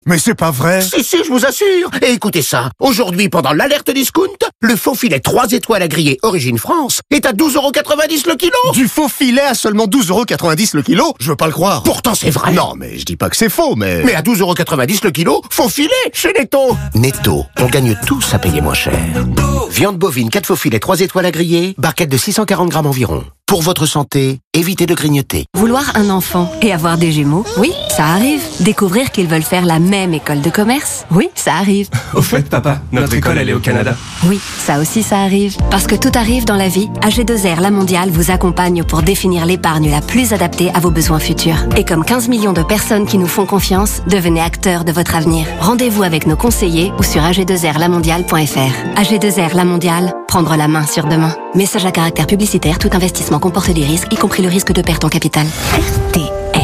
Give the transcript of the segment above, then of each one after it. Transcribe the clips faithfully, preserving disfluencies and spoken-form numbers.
Mais c'est pas vrai. Si, si, je vous assure. Et écoutez ça. Aujourd'hui, pendant l'alerte discount, le faux filet trois étoiles à griller Origine France est à douze euros quatre-vingt-dix le kilo. Du faux filet à seulement douze euros quatre-vingt-dix le kilo? Je veux pas le croire. Pourtant, c'est vrai. Non, mais je dis pas que c'est faux, mais... Mais à douze euros quatre-vingt-dix le kilo, faux filet chez Netto. Netto, on gagne tous à payer moins cher. Viande bovine, quatre faux filets, trois étoiles à griller, barquette de six cent quarante grammes environ. Pour votre santé, évitez de grignoter. Vouloir un enfant et avoir des jumeaux, oui, ça arrive. Découvrir qu'ils veulent faire la même école de commerce, oui, ça arrive. Au fait, papa, notre école, elle est au Canada. Oui, ça aussi, ça arrive. Parce que tout arrive dans la vie, A G deux R La Mondiale vous accompagne pour définir l'épargne la plus adaptée à vos besoins futurs. Et comme quinze millions de personnes qui nous font confiance, devenez acteurs de votre avenir. Rendez-vous avec nos conseillers ou sur a g deux r la mondiale point f r. A G deux R La Mondiale, prendre la main sur demain. Message à caractère publicitaire, tout investissement comporte des risques, y compris le risque de perte en capital. R T L.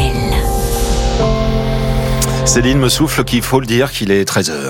Céline me souffle qu'il faut le dire qu'il est treize heures.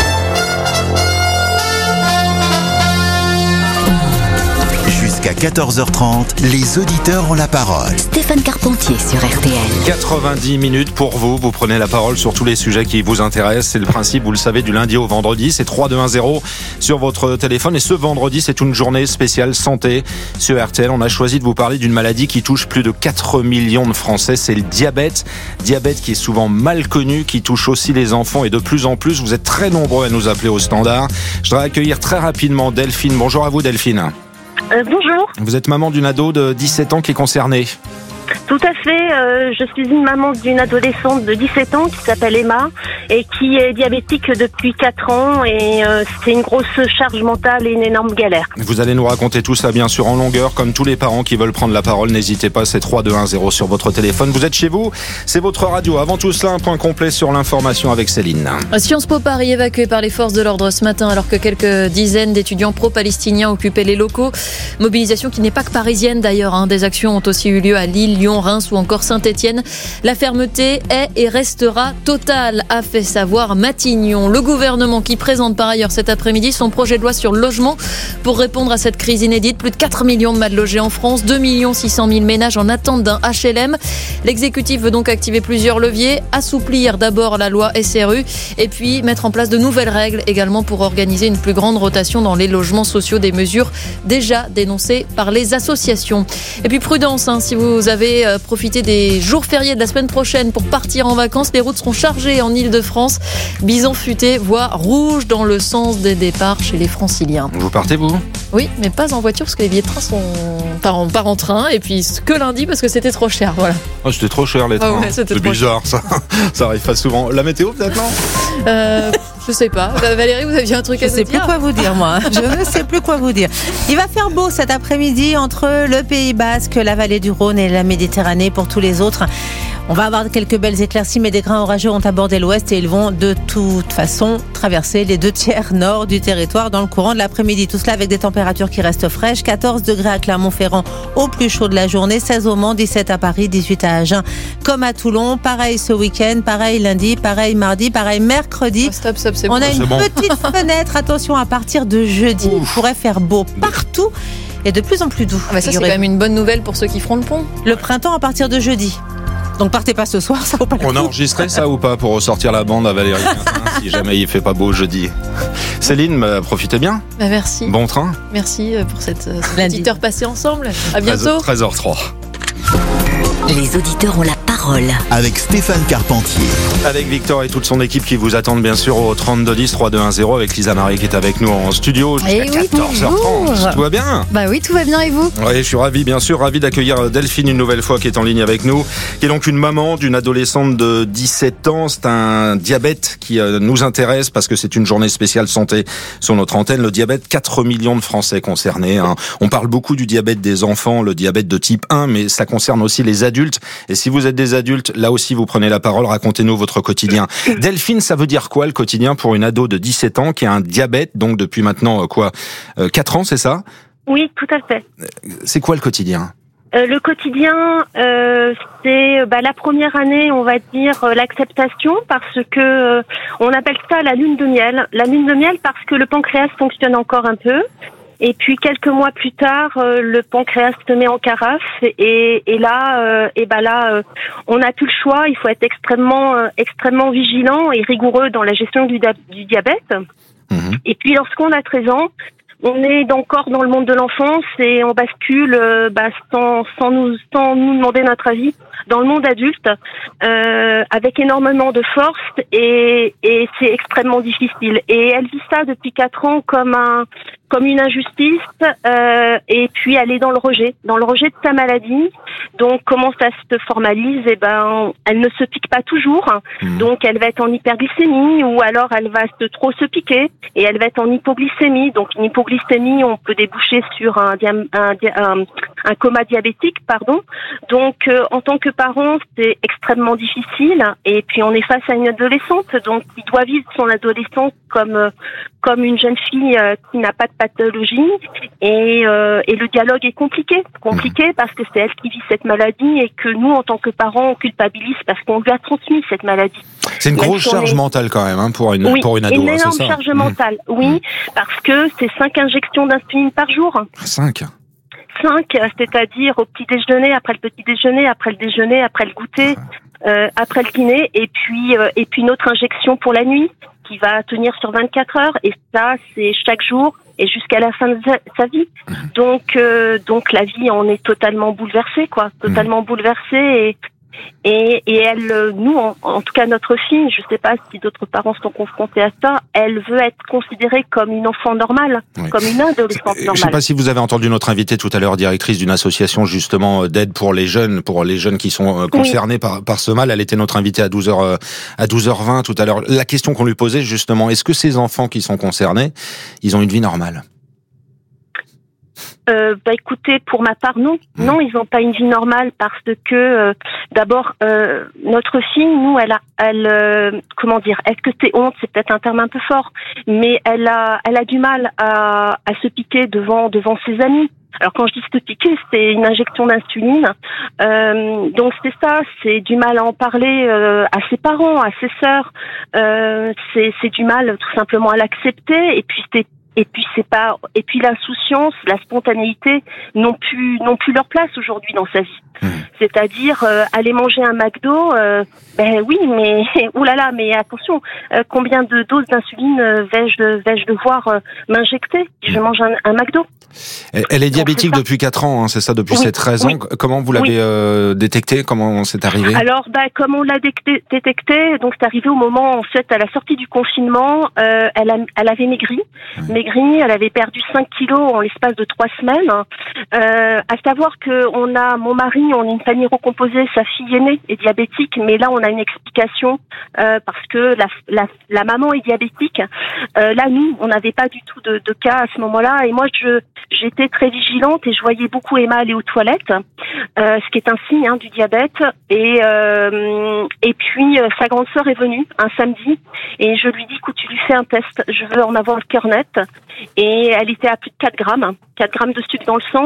Jusqu'à quatorze heures trente, les auditeurs ont la parole. Stéphane Carpentier sur R T L. quatre-vingt-dix minutes pour vous. Vous prenez la parole sur tous les sujets qui vous intéressent. C'est le principe, vous le savez, du lundi au vendredi. C'est trois deux un zéro sur votre téléphone. Et ce vendredi, c'est une journée spéciale santé sur R T L. On a choisi de vous parler d'une maladie qui touche plus de quatre millions de Français. C'est le diabète. Diabète qui est souvent mal connu, qui touche aussi les enfants. Et de plus en plus, vous êtes très nombreux à nous appeler au standard. Je voudrais accueillir très rapidement Delphine. Bonjour à vous, Delphine. Euh, bonjour. Vous êtes maman d'une ado de dix-sept ans qui est concernée. Tout à fait, euh, je suis une maman d'une adolescente de dix-sept ans qui s'appelle Emma et qui est diabétique depuis quatre ans et euh, c'est une grosse charge mentale et une énorme galère. Vous allez nous raconter tout ça bien sûr en longueur, comme tous les parents qui veulent prendre la parole, n'hésitez pas, c'est trois deux un zéro sur votre téléphone. Vous êtes chez vous, c'est votre radio. Avant tout cela, un point complet sur l'information avec Céline. Sciences Po Paris évacué par les forces de l'ordre ce matin alors que quelques dizaines d'étudiants pro-palestiniens occupaient les locaux. Mobilisation qui n'est pas que parisienne d'ailleurs, hein. Des actions ont aussi eu lieu à Lille, Lyon, Reims ou encore Saint-Étienne. La fermeté est et restera totale, a fait savoir Matignon. Le gouvernement qui présente par ailleurs cet après-midi son projet de loi sur le logement pour répondre à cette crise inédite. Plus de quatre millions de mal logés en France, deux millions six cent mille ménages en attente d'un H L M. L'exécutif veut donc activer plusieurs leviers, assouplir d'abord la loi S R U et puis mettre en place de nouvelles règles également pour organiser une plus grande rotation dans les logements sociaux, des mesures déjà dénoncées par les associations. Et puis prudence, hein, si vous avez euh, profité des jours fériés de la semaine prochaine pour partir en vacances, les routes seront chargées en Ile-de-France. Bison futé, voie rouge dans le sens des départs chez les franciliens. Vous partez vous ? Oui, mais pas en voiture parce que les billets de train sont pas en, pas en train et puis que lundi parce que c'était trop cher, voilà. Oh, c'était trop cher les trains. Ah ouais, c'était c'est trop bizarre ça. Ça arrive pas souvent. La météo peut-être non ? euh, Je sais pas. Valérie, vous aviez un truc je à nous dire ? dire ? Je sais plus quoi vous dire moi. Je ne sais plus quoi vous dire. Il va faire beau cet après-midi entre le Pays Basque, la vallée du Rhône et la Méditerranée. Pour tous les autres, on va avoir quelques belles éclaircies, mais des grains orageux ont abordé l'ouest et ils vont de toute façon traverser les deux tiers nord du territoire dans le courant de l'après-midi. Tout cela avec des températures qui restent fraîches. quatorze degrés à Clermont-Ferrand au plus chaud de la journée, seize au Mans, dix-sept à Paris, dix-huit à Agen, comme à Toulon. Pareil ce week-end, pareil lundi, pareil mardi, pareil mercredi. Oh, stop, stop, c'est on bon. a une c'est bon. petite fenêtre, attention, à partir de jeudi. Ouf. Il pourrait faire beau partout et de plus en plus doux. Ah bah ça, c'est quand même une bonne nouvelle pour ceux qui feront le pont. Le printemps à partir de jeudi. Donc partez pas ce soir, ça vaut pas le coup. On a enregistré ça ou pas pour ressortir la bande à Valérie Quintin, si jamais il fait pas beau jeudi. Céline, bah, profitez bien. Bah merci. Bon train. Merci pour cette, cette petite heure passée ensemble. À bientôt. treize heures trois. Les auditeurs ont la parole. Avec Stéphane Carpentier. Avec Victor et toute son équipe qui vous attendent bien sûr au trente-deux dix trois deux un zéro avec Lisa Marie qui est avec nous en studio jusqu'à Eh oui, quatorze heures trente. bonjour. Tout va bien ? Bah oui, tout va bien et vous ? Oui, je suis ravi, bien sûr, ravi d'accueillir Delphine une nouvelle fois qui est en ligne avec nous, qui est donc une maman d'une adolescente de dix-sept ans. C'est un diabète qui nous intéresse parce que c'est une journée spéciale santé sur notre antenne. Le diabète, quatre millions de Français concernés. Hein. On parle beaucoup du diabète des enfants, le diabète de type un, mais ça concerne aussi les adultes. Et si vous êtes des adultes, là aussi vous prenez la parole, racontez-nous votre quotidien. Delphine, ça veut dire quoi le quotidien pour une ado de dix-sept ans qui a un diabète, donc depuis maintenant quoi, euh, quatre ans, c'est ça ? Oui, tout à fait. C'est quoi le quotidien ? Euh, le quotidien, euh, c'est bah, la première année, on va dire euh, l'acceptation, parce que euh, on appelle ça la lune de miel. La lune de miel parce que le pancréas fonctionne encore un peu. Et puis quelques mois plus tard, euh, le pancréas se met en carafe et, et là, euh, et ben là, euh, on n'a plus le choix. Il faut être extrêmement, euh, extrêmement vigilant et rigoureux dans la gestion du, du diabète. Mmh. Et puis lorsqu'on a treize ans, on est encore dans le monde de l'enfance et on bascule euh, bah, sans, sans, nous, sans nous demander notre avis dans le monde adulte euh, avec énormément de force et, et c'est extrêmement difficile. Et elle vit ça depuis quatre ans comme un comme une injustice euh, et puis elle est dans le rejet, dans le rejet de sa maladie. Donc comment ça se formalise? Eh ben, elle ne se pique pas toujours, mmh. donc elle va être en hyperglycémie ou alors elle va se, trop se piquer et elle va être en hypoglycémie. Donc une hypoglycémie, on peut déboucher sur un, un, un, un coma diabétique, pardon. Donc euh, en tant que parent, c'est extrêmement difficile et puis on est face à une adolescente, donc qui doit vivre son adolescence comme euh, comme une jeune fille euh, qui n'a pas de pathologie et, euh, et le dialogue est compliqué, compliqué mmh. parce que c'est elle qui vit cette maladie et que nous, en tant que parents, on culpabilise parce qu'on lui a transmis cette maladie. C'est une grosse charge est... mentale quand même hein, pour une oui, pour une ado. Une hein, énorme c'est ça charge mmh. mentale, oui, mmh. parce que c'est cinq injections d'insuline par jour. Cinq. Cinq, c'est-à-dire au petit déjeuner, après le petit déjeuner, après le déjeuner, après le goûter, euh, après le dîner, et puis euh, et puis une autre injection pour la nuit qui va tenir sur vingt-quatre heures. Et ça, c'est chaque jour et jusqu'à la fin de sa, sa vie. Donc euh, donc la vie en est totalement bouleversée, quoi, totalement mmh. bouleversée et Et, et elle, nous, en, en tout cas notre fille, je ne sais pas si d'autres parents sont confrontés à ça, elle veut être considérée comme une enfant normale, oui. comme une adolescente normale. Je ne sais pas si vous avez entendu notre invitée tout à l'heure, directrice d'une association justement d'aide pour les jeunes, pour les jeunes qui sont concernés oui. par, par ce mal. Elle était notre invitée à douze heures, à douze heures vingt tout à l'heure. La question qu'on lui posait justement, est-ce que ces enfants qui sont concernés, ils ont une vie normale ? Euh, bah écoutez, pour ma part, non. Mmh. Non, ils n'ont pas une vie normale parce que, euh, d'abord, euh, notre fille, nous, elle a, elle, euh, comment dire, est-ce que c'est honte? C'est peut-être un terme un peu fort, mais elle a, elle a du mal à, à se piquer devant, devant ses amis. Alors quand je dis se piquer, c'est une injection d'insuline. Euh, donc c'est ça, c'est du mal à en parler euh, à ses parents, à ses sœurs. Euh, c'est, c'est du mal tout simplement à l'accepter. Et puis c'est Et puis c'est pas, et puis l'insouciance, la spontanéité n'ont plus, n'ont plus leur place aujourd'hui dans sa vie. Mmh. C'est-à-dire euh, aller manger un McDo, euh, ben oui, mais oulala, mais attention, euh, combien de doses d'insuline euh, vais-je, vais-je devoir euh, m'injecter si je mange un, un McDo? Elle, elle est diabétique donc, c'est depuis quatre ans, hein, c'est ça, depuis oui, ses treize oui. ans. Comment vous l'avez oui. euh, détecté? Comment c'est arrivé? Alors, bah, comme on l'a détecté, détecté, donc c'est arrivé au moment, en fait, à la sortie du confinement, euh, elle, a, elle avait maigri, mmh. maigri, elle avait perdu cinq kilos en l'espace de trois semaines. Euh, à savoir que on a, mon mari, on a une famille recomposée, sa fille aînée est diabétique, mais là, on a une explication euh, parce que la, la, la maman est diabétique. Euh, là, nous, on n'avait pas du tout de, de cas à ce moment-là, et moi, je j'étais très vigilante et je voyais beaucoup Emma aller aux toilettes, euh, ce qui est un signe hein, du diabète. Et euh, et puis euh, sa grande sœur est venue un samedi et je lui dis écoute, tu lui fais un test, je veux en avoir le cœur net. Et elle était à plus de quatre grammes, quatre grammes de sucre dans le sang.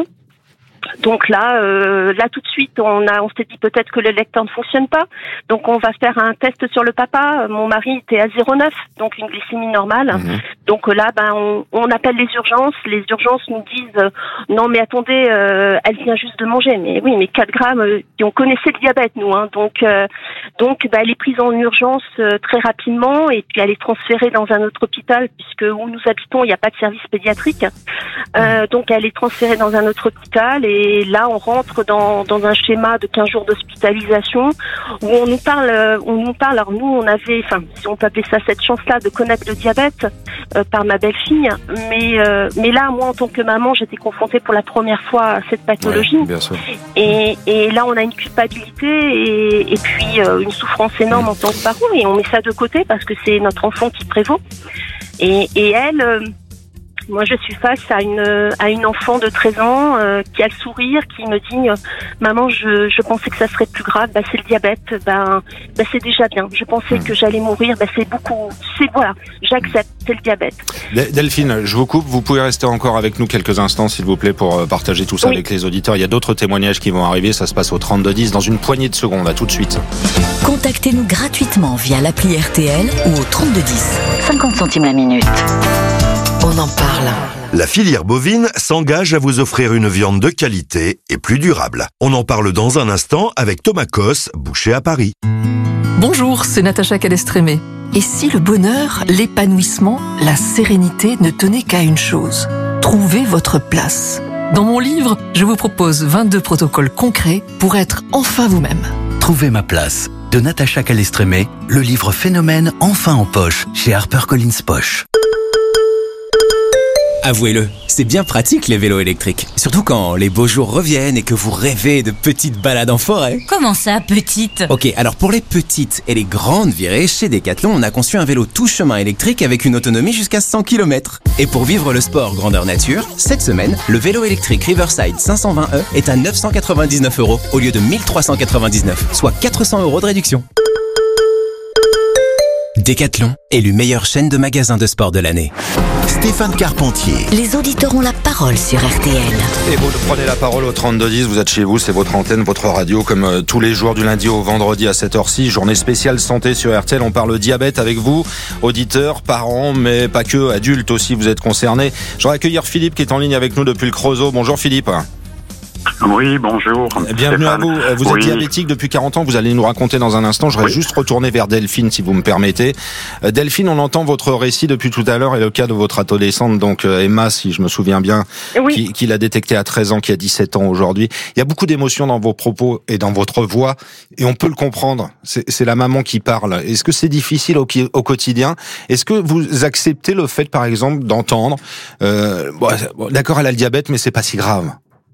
Donc là, euh, là tout de suite, on a, on s'est dit peut-être que le lecteur ne fonctionne pas. Donc on va faire un test sur le papa. Mon mari était à zéro virgule neuf, donc une glycémie normale. Mmh. Donc là, ben on, on appelle les urgences. Les urgences nous disent euh, non mais attendez, euh, elle vient juste de manger. Mais oui, mais quatre grammes. Euh, on connaissait le diabète nous, hein. Donc euh, donc ben, elle est prise en urgence euh, très rapidement et puis elle est transférée dans un autre hôpital puisque où nous habitons, il n'y a pas de service pédiatrique. Euh, donc elle est transférée dans un autre hôpital. Et là, on rentre dans, dans un schéma de quinze jours d'hospitalisation où on nous parle, on nous parle. Alors nous, on avait, enfin, si on peut appeler ça cette chance-là, de connaître le diabète euh, par ma belle-fille. Mais euh, mais là, moi, en tant que maman, j'étais confrontée pour la première fois à cette pathologie. Ouais, bien sûr. Et et là, on a une culpabilité et, et puis euh, une souffrance énorme mmh. en tant que parent. Et on met ça de côté parce que c'est notre enfant qui prévaut. Et et elle. Euh, Moi, je suis face à une à une enfant de treize ans euh, qui a le sourire, qui me dit euh, maman, je je pensais que ça serait plus grave. Bah c'est le diabète. Ben bah, c'est déjà bien. Je pensais que j'allais mourir. Bah c'est beaucoup. C'est voilà. J'accepte. C'est le diabète. Delphine, je vous coupe. Vous pouvez rester encore avec nous quelques instants, s'il vous plaît, pour partager tout ça oui. avec les auditeurs. Il y a d'autres témoignages qui vont arriver. Ça se passe au trente-deux dix dans une poignée de secondes. À tout de suite. Contactez-nous gratuitement via l'appli R T L ou au trente-deux dix. cinquante centimes la minute. On en parle. La filière bovine s'engage à vous offrir une viande de qualité et plus durable. On en parle dans un instant avec Thomas Cosse, boucher à Paris. Bonjour, c'est Natacha Calestrémé. Et si le bonheur, l'épanouissement, la sérénité ne tenaient qu'à une chose, trouver votre place. Dans mon livre, je vous propose vingt-deux protocoles concrets pour être enfin vous-même. Trouver ma place, de Natacha Calestrémé, le livre Phénomène enfin en poche, chez HarperCollins Poche. Avouez-le, c'est bien pratique les vélos électriques. Surtout quand les beaux jours reviennent et que vous rêvez de petites balades en forêt. Comment ça, petite ? Ok, alors pour les petites et les grandes virées, chez Decathlon, on a conçu un vélo tout chemin électrique avec une autonomie jusqu'à cent kilomètres. Et pour vivre le sport grandeur nature, cette semaine, le vélo électrique Riverside cinq cent vingt E est à neuf cent quatre-vingt-dix-neuf euros au lieu de mille trois cent quatre-vingt-dix-neuf, soit quatre cents euros de réduction. Decathlon, élu meilleure chaîne de magasins de sport de l'année. Stéphane Carpentier. Les auditeurs ont la parole sur R T L. Et vous prenez la parole au trente-deux dix, vous êtes chez vous, c'est votre antenne, votre radio, comme euh, tous les jours du lundi au vendredi à cette heure-ci, journée spéciale santé sur R T L. On parle diabète avec vous, auditeurs, parents, mais pas que, adultes aussi, vous êtes concernés. Je vais accueillir Philippe qui est en ligne avec nous depuis le Creusot. Bonjour Philippe. Oui, bonjour. Bienvenue Stéphane. à vous. Vous êtes oui. diabétique depuis quarante ans, vous allez nous raconter dans un instant. Je vais oui. juste retourner vers Delphine si vous me permettez. Delphine, on entend votre récit depuis tout à l'heure et le cas de votre adolescente, donc Emma, si je me souviens bien, oui. qui, qui l'a détecté à treize ans, qui a dix-sept ans aujourd'hui. Il y a beaucoup d'émotions dans vos propos et dans votre voix et on peut le comprendre. C'est, c'est la maman qui parle. Est-ce que c'est difficile au, au quotidien ? Est-ce que vous acceptez le fait, par exemple, d'entendre euh, bon, d'accord, elle a le diabète, mais c'est pas si grave ?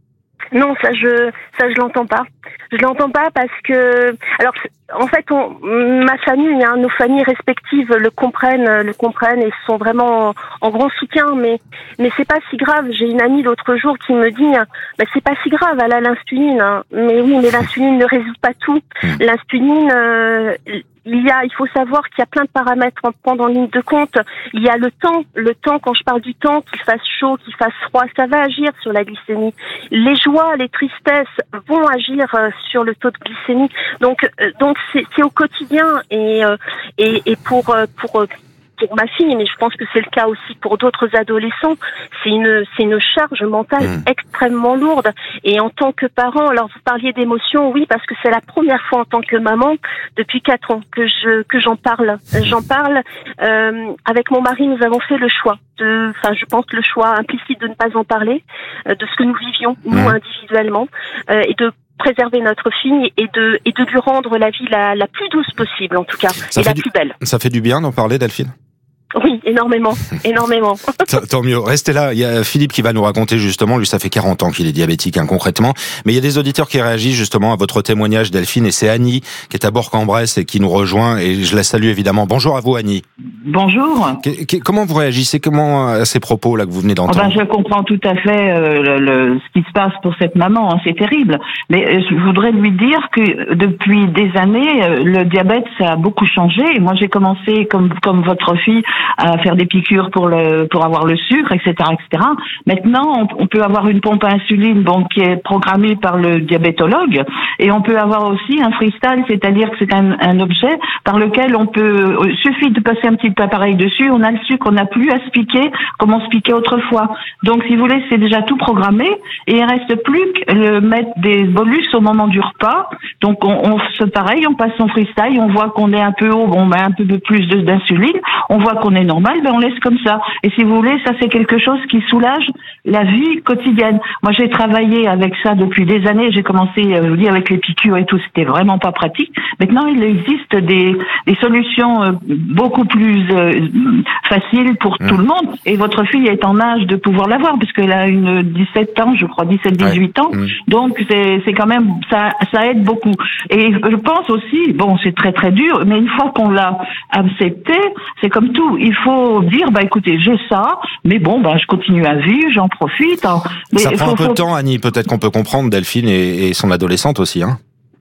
Non, ça je ça je l'entends pas. Je l'entends pas parce que alors en fait on, ma famille, hein, nos familles respectives le comprennent, le comprennent et sont vraiment en, en grand soutien. Mais mais c'est pas si grave. J'ai une amie l'autre jour qui me dit bah c'est pas si grave, elle a l'insuline. Hein. Mais oui, mais l'insuline ne résout pas tout. L'insuline euh, Il y a, il faut savoir qu'il y a plein de paramètres à prendre en ligne de compte. Il y a le temps, le temps, quand je parle du temps, qu'il fasse chaud, qu'il fasse froid, ça va agir sur la glycémie. Les joies, les tristesses vont agir sur le taux de glycémie. Donc, donc c'est, c'est au quotidien et et, et pour pour pour ma fille, mais je pense que c'est le cas aussi pour d'autres adolescents, c'est une c'est une charge mentale mmh. extrêmement lourde. Et en tant que parent, alors vous parliez d'émotion, oui, parce que c'est la première fois en tant que maman depuis quatre ans que je que j'en parle. J'en parle euh, avec mon mari. Nous avons fait le choix de, enfin, je pense le choix implicite de ne pas en parler euh, de ce que nous vivions nous mmh. individuellement euh, et de préserver notre fille et de et de lui rendre la vie la la plus douce possible, en tout cas, ça et la du, plus belle. Ça fait du bien d'en parler, Delphine ? Oui, énormément, énormément. Tant mieux. Restez là. Il y a Philippe qui va nous raconter justement. Lui, ça fait quarante ans qu'il est diabétique, hein, concrètement. Mais il y a des auditeurs qui réagissent justement à votre témoignage, Delphine. Et c'est Annie qui est à Bourg-en-Bresse et qui nous rejoint. Et je la salue évidemment. Bonjour à vous, Annie. Bonjour. Qu- qu- comment vous réagissez comment à ces propos là que vous venez d'entendre ? Enfin, je comprends tout à fait euh, le, le, ce qui se passe pour cette maman. Hein, c'est terrible. Mais euh, je voudrais lui dire que depuis des années, euh, le diabète ça a beaucoup changé. Et moi, j'ai commencé comme comme votre fille à faire des piqûres pour le pour avoir le sucre, et cetera, et cetera. Maintenant, on, on peut avoir une pompe à insuline, bon, qui est programmée par le diabétologue, et on peut avoir aussi un freestyle, c'est-à-dire que c'est un, un objet par lequel on peut, il suffit de passer un petit appareil dessus, on a le sucre, on n'a plus à se piquer comme on se piquait autrefois. Donc, si vous voulez, c'est déjà tout programmé, et il reste plus que le mettre des bolus au moment du repas. Donc, on, on se pareil, on passe son freestyle, on voit qu'on est un peu haut, bon, ben un peu plus de, d'insuline, on voit qu'on est normal, ben on laisse comme ça. Et si vous voulez, ça c'est quelque chose qui soulage la vie quotidienne. Moi, j'ai travaillé avec ça depuis des années. J'ai commencé, je vous dis, avec les piqûres et tout, c'était vraiment pas pratique. Maintenant, il existe des, des solutions beaucoup plus euh, faciles pour mmh. tout le monde. Et votre fille est en âge de pouvoir l'avoir, puisqu'elle a une dix-sept ans, je crois, dix-sept, dix-huit ouais. ans. Mmh. Donc, c'est, c'est quand même, ça, ça aide beaucoup. Et je pense aussi, bon, c'est très très dur, mais une fois qu'on l'a accepté, c'est comme tout. Il faut dire, bah écoutez, j'ai ça, mais bon, bah je continue à vivre, j'en profite. Hein. Mais ça prend faut, un peu faut... de temps, Annie. Peut-être qu'on peut comprendre Delphine et, et son adolescente aussi, hein.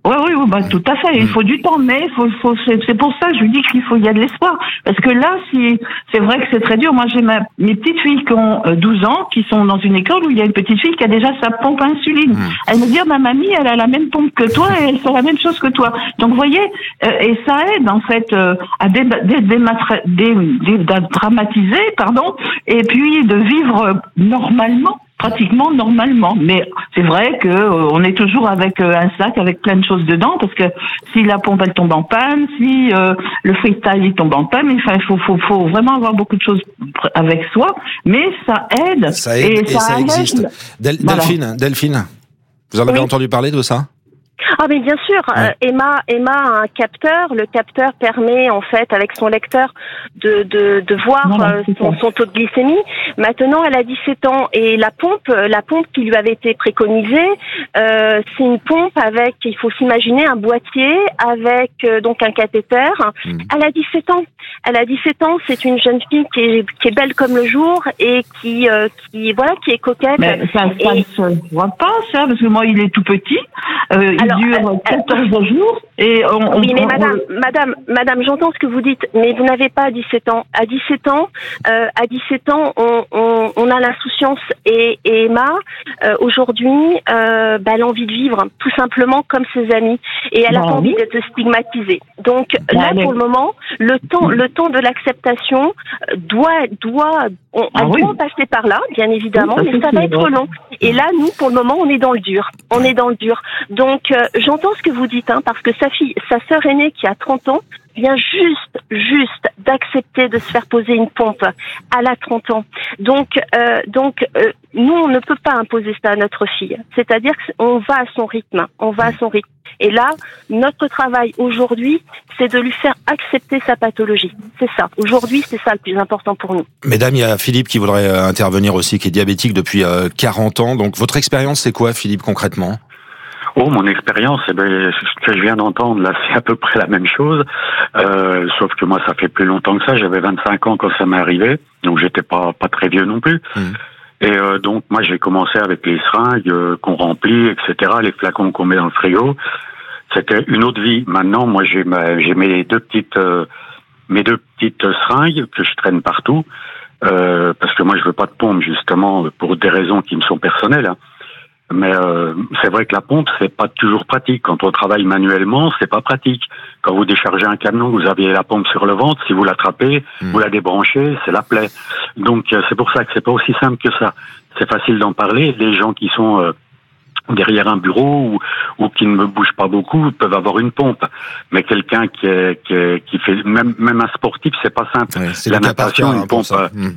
Oui, oui, oui, bah, tout à fait. Il faut du temps, mais il faut, faut, c'est, c'est pour ça que je vous dis qu'il faut, il y a de l'espoir. Parce que là, si, c'est vrai que c'est très dur. Moi, j'ai ma, mes petites filles qui ont douze ans, qui sont dans une école où il y a une petite fille qui a déjà sa pompe à insuline. Mmh. Elle me dit, ma mamie, elle a la même pompe que toi et elle fait la même chose que toi. Donc, vous voyez, euh, et ça aide, en fait, euh, à dé, dé, dématra, dé, dé, dramatiser, pardon, et puis de vivre normalement. Pratiquement normalement, mais c'est vrai que euh, on est toujours avec euh, un sac avec plein de choses dedans, parce que si la pompe elle tombe en panne, si euh, le freestyle il tombe en panne, enfin il faut, faut, faut vraiment avoir beaucoup de choses avec soi, mais ça aide. Ça aide et, et ça, ça existe. Del- voilà. Delphine, Delphine, vous en avez oui. entendu parler de ça? Ah mais bien sûr, ouais. euh, Emma, Emma a un capteur. Le capteur permet en fait avec son lecteur de de, de voir non, euh, son, son taux de glycémie. Maintenant, elle a dix-sept ans et la pompe, la pompe qui lui avait été préconisée, euh, c'est une pompe avec, il faut s'imaginer un boîtier avec euh, donc un cathéter. Mmh. Elle a dix-sept ans. Elle a dix-sept ans. C'est une jeune fille qui est qui est belle comme le jour et qui euh, qui voilà qui est coquette. Mais ça, et... ça ne se voit pas ça parce que moi il est tout petit. Euh, Alors, il dure quatorze jours et on, oui, mais on, madame, on... madame, madame, j'entends ce que vous dites, mais vous n'avez pas dix-sept ans. À dix-sept ans, euh, à dix-sept ans, on, on, on a l'insouciance et, et Emma, euh, aujourd'hui, euh, bah, elle a envie de vivre, tout simplement comme ses amis, et elle bah, a pas oui. envie d'être stigmatisée. Donc bah, là, allez. pour le moment, le temps, le temps de l'acceptation doit, doit, on, ah, elle oui. doit passer par là, bien évidemment, oui, ça mais ça va être long. Et là, nous, pour le moment, on est dans le dur. On est dans le dur. Donc, euh, j'entends ce que vous dites, hein, parce que sa fille, sa sœur aînée qui a trente ans, vient juste, juste d'accepter de se faire poser une pompe. Elle a trente ans. Donc, euh, donc, euh, nous, on ne peut pas imposer ça à notre fille. C'est-à-dire qu'on va à son rythme. On va à son rythme. Et là, notre travail aujourd'hui, c'est de lui faire accepter sa pathologie. C'est ça. Aujourd'hui, c'est ça le plus important pour nous. Mesdames, il y a Philippe qui voudrait intervenir aussi, qui est diabétique depuis quarante ans. Donc, votre expérience, c'est quoi, Philippe, concrètement ? Oh, mon expérience, eh ben, ce que je viens d'entendre, là, c'est à peu près la même chose. Euh, sauf que moi, ça fait plus longtemps que ça. J'avais vingt-cinq ans quand ça m'est arrivé. Donc, j'étais pas, pas très vieux non plus. Mmh. Et euh, donc, moi, j'ai commencé avec les seringues euh, qu'on remplit, et cetera, les flacons qu'on met dans le frigo. C'était une autre vie. Maintenant, moi, j'ai, ma, j'ai mes deux petites, euh, mes deux petites seringues que je traîne partout. Euh, parce que moi, je veux pas de pompe, justement, pour des raisons qui me sont personnelles, hein. Mais euh, c'est vrai que la pompe, c'est pas toujours pratique. Quand on travaille manuellement, c'est pas pratique. Quand vous déchargez un camion, vous avez la pompe sur le ventre. Si vous l'attrapez, mmh. vous la débranchez, c'est la plaie. Donc euh, c'est pour ça que c'est pas aussi simple que ça. C'est facile d'en parler. Les gens qui sont euh, derrière un bureau ou, ou qui ne bougent pas beaucoup peuvent avoir une pompe. Mais quelqu'un qui, est, qui, est, qui fait même même un sportif, c'est pas simple. Ouais, c'est la natation, une pompe. Euh, mmh.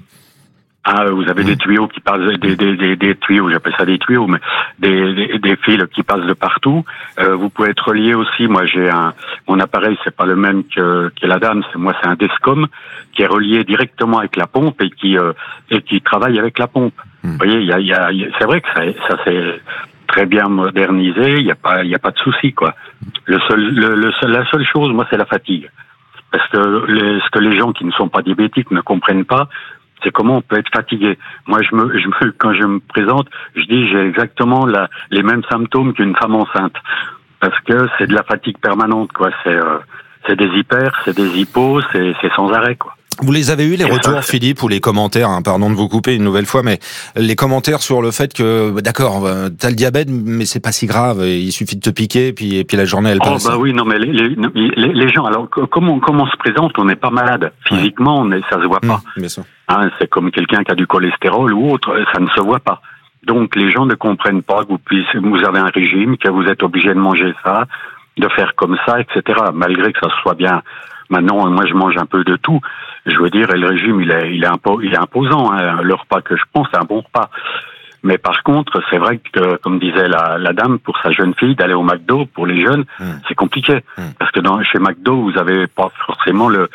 Ah, vous avez mmh. des tuyaux qui passent, des, des, des, des tuyaux, j'appelle ça des tuyaux, mais des, des, des fils qui passent de partout. Euh, vous pouvez être relié aussi. Moi, j'ai un, mon appareil, c'est pas le même que, que la dame. C'est, moi, c'est un Descom qui est relié directement avec la pompe et qui, euh, et qui travaille avec la pompe. Mmh. Vous voyez, il y a, il y a, c'est vrai que ça, ça c'est très bien modernisé. Il y a pas, il y a pas de souci, quoi. Le seul, le, le seul, la seule chose, moi, c'est la fatigue. Parce que les, ce que les gens qui ne sont pas diabétiques ne comprennent pas, c'est comment on peut être fatigué. Moi, je me, je me, quand je me présente, je dis j'ai exactement la, les mêmes symptômes qu'une femme enceinte, parce que c'est de la fatigue permanente, quoi. C'est, euh, c'est des hyper, c'est des hypos, c'est, c'est sans arrêt, quoi. Vous les avez eu les retours, Philippe, ou les commentaires, hein, pardon de vous couper une nouvelle fois, mais les commentaires sur le fait que, d'accord, t'as le diabète, mais c'est pas si grave, il suffit de te piquer, et puis, et puis la journée, elle passe. Oh, bah oui, non, mais les, les, les, les gens, alors, comme on, comme on se présente, on n'est pas malade. Physiquement, on est, ça se voit pas. Mmh, bien sûr. Hein, c'est comme quelqu'un qui a du cholestérol ou autre, ça ne se voit pas. Donc, les gens ne comprennent pas que vous puissiez, vous avez un régime, que vous êtes obligé de manger ça, de faire comme ça, et cetera. Malgré que ça soit bien. Maintenant, moi, je mange un peu de tout. Je veux dire, et le régime, il est, il est, impo, il est imposant. Hein. Le repas que je prends, c'est un bon repas. Mais par contre, c'est vrai que, comme disait la, la dame, pour sa jeune fille, d'aller au McDo, pour les jeunes, mmh. c'est compliqué. Mmh. Parce que dans, chez McDo, vous avez pas forcément le,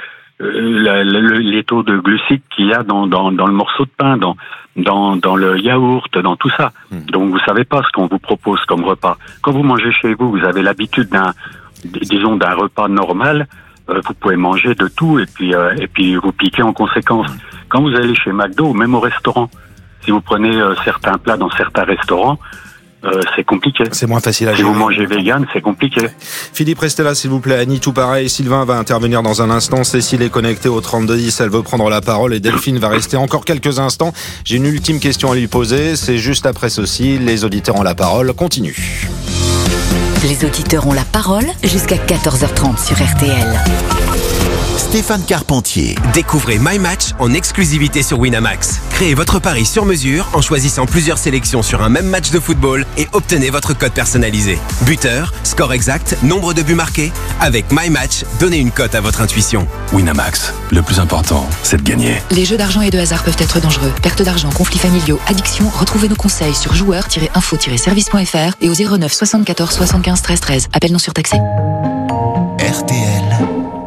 le, le les taux de glucides qu'il y a dans, dans, dans le morceau de pain, dans, dans, dans le yaourt, dans tout ça. Mmh. Donc, vous savez pas ce qu'on vous propose comme repas. Quand vous mangez chez vous, vous avez l'habitude d'un, disons, d'un repas normal. Vous pouvez manger de tout et puis euh, et puis vous piquez en conséquence. Quand vous allez chez McDo ou même au restaurant, si vous prenez euh, certains plats dans certains restaurants, euh, c'est compliqué. C'est moins facile à si gérer. Si vous mangez vegan, c'est compliqué. Philippe, restez là, s'il vous plaît. Annie, tout pareil. Sylvain va intervenir dans un instant. Cécile est connectée au trente-deux dix. Elle veut prendre la parole et Delphine va rester encore quelques instants. J'ai une ultime question à lui poser. C'est juste après ceci. Les auditeurs ont la parole. Continue. Les auditeurs ont la parole jusqu'à quatorze heures trente sur R T L. Stéphane Carpentier. Découvrez My Match en exclusivité sur Winamax. Créez votre pari sur mesure en choisissant plusieurs sélections sur un même match de football et obtenez votre code personnalisé. Buteur, score exact, nombre de buts marqués. Avec My Match, donnez une cote à votre intuition. Winamax, le plus important, c'est de gagner. Les jeux d'argent et de hasard peuvent être dangereux. Perte d'argent, conflits familiaux, addiction. Retrouvez nos conseils sur joueurs tiret info tiret service point f r et au zéro neuf soixante-quatorze soixante-quinze treize treize. Appel non surtaxé. R T L.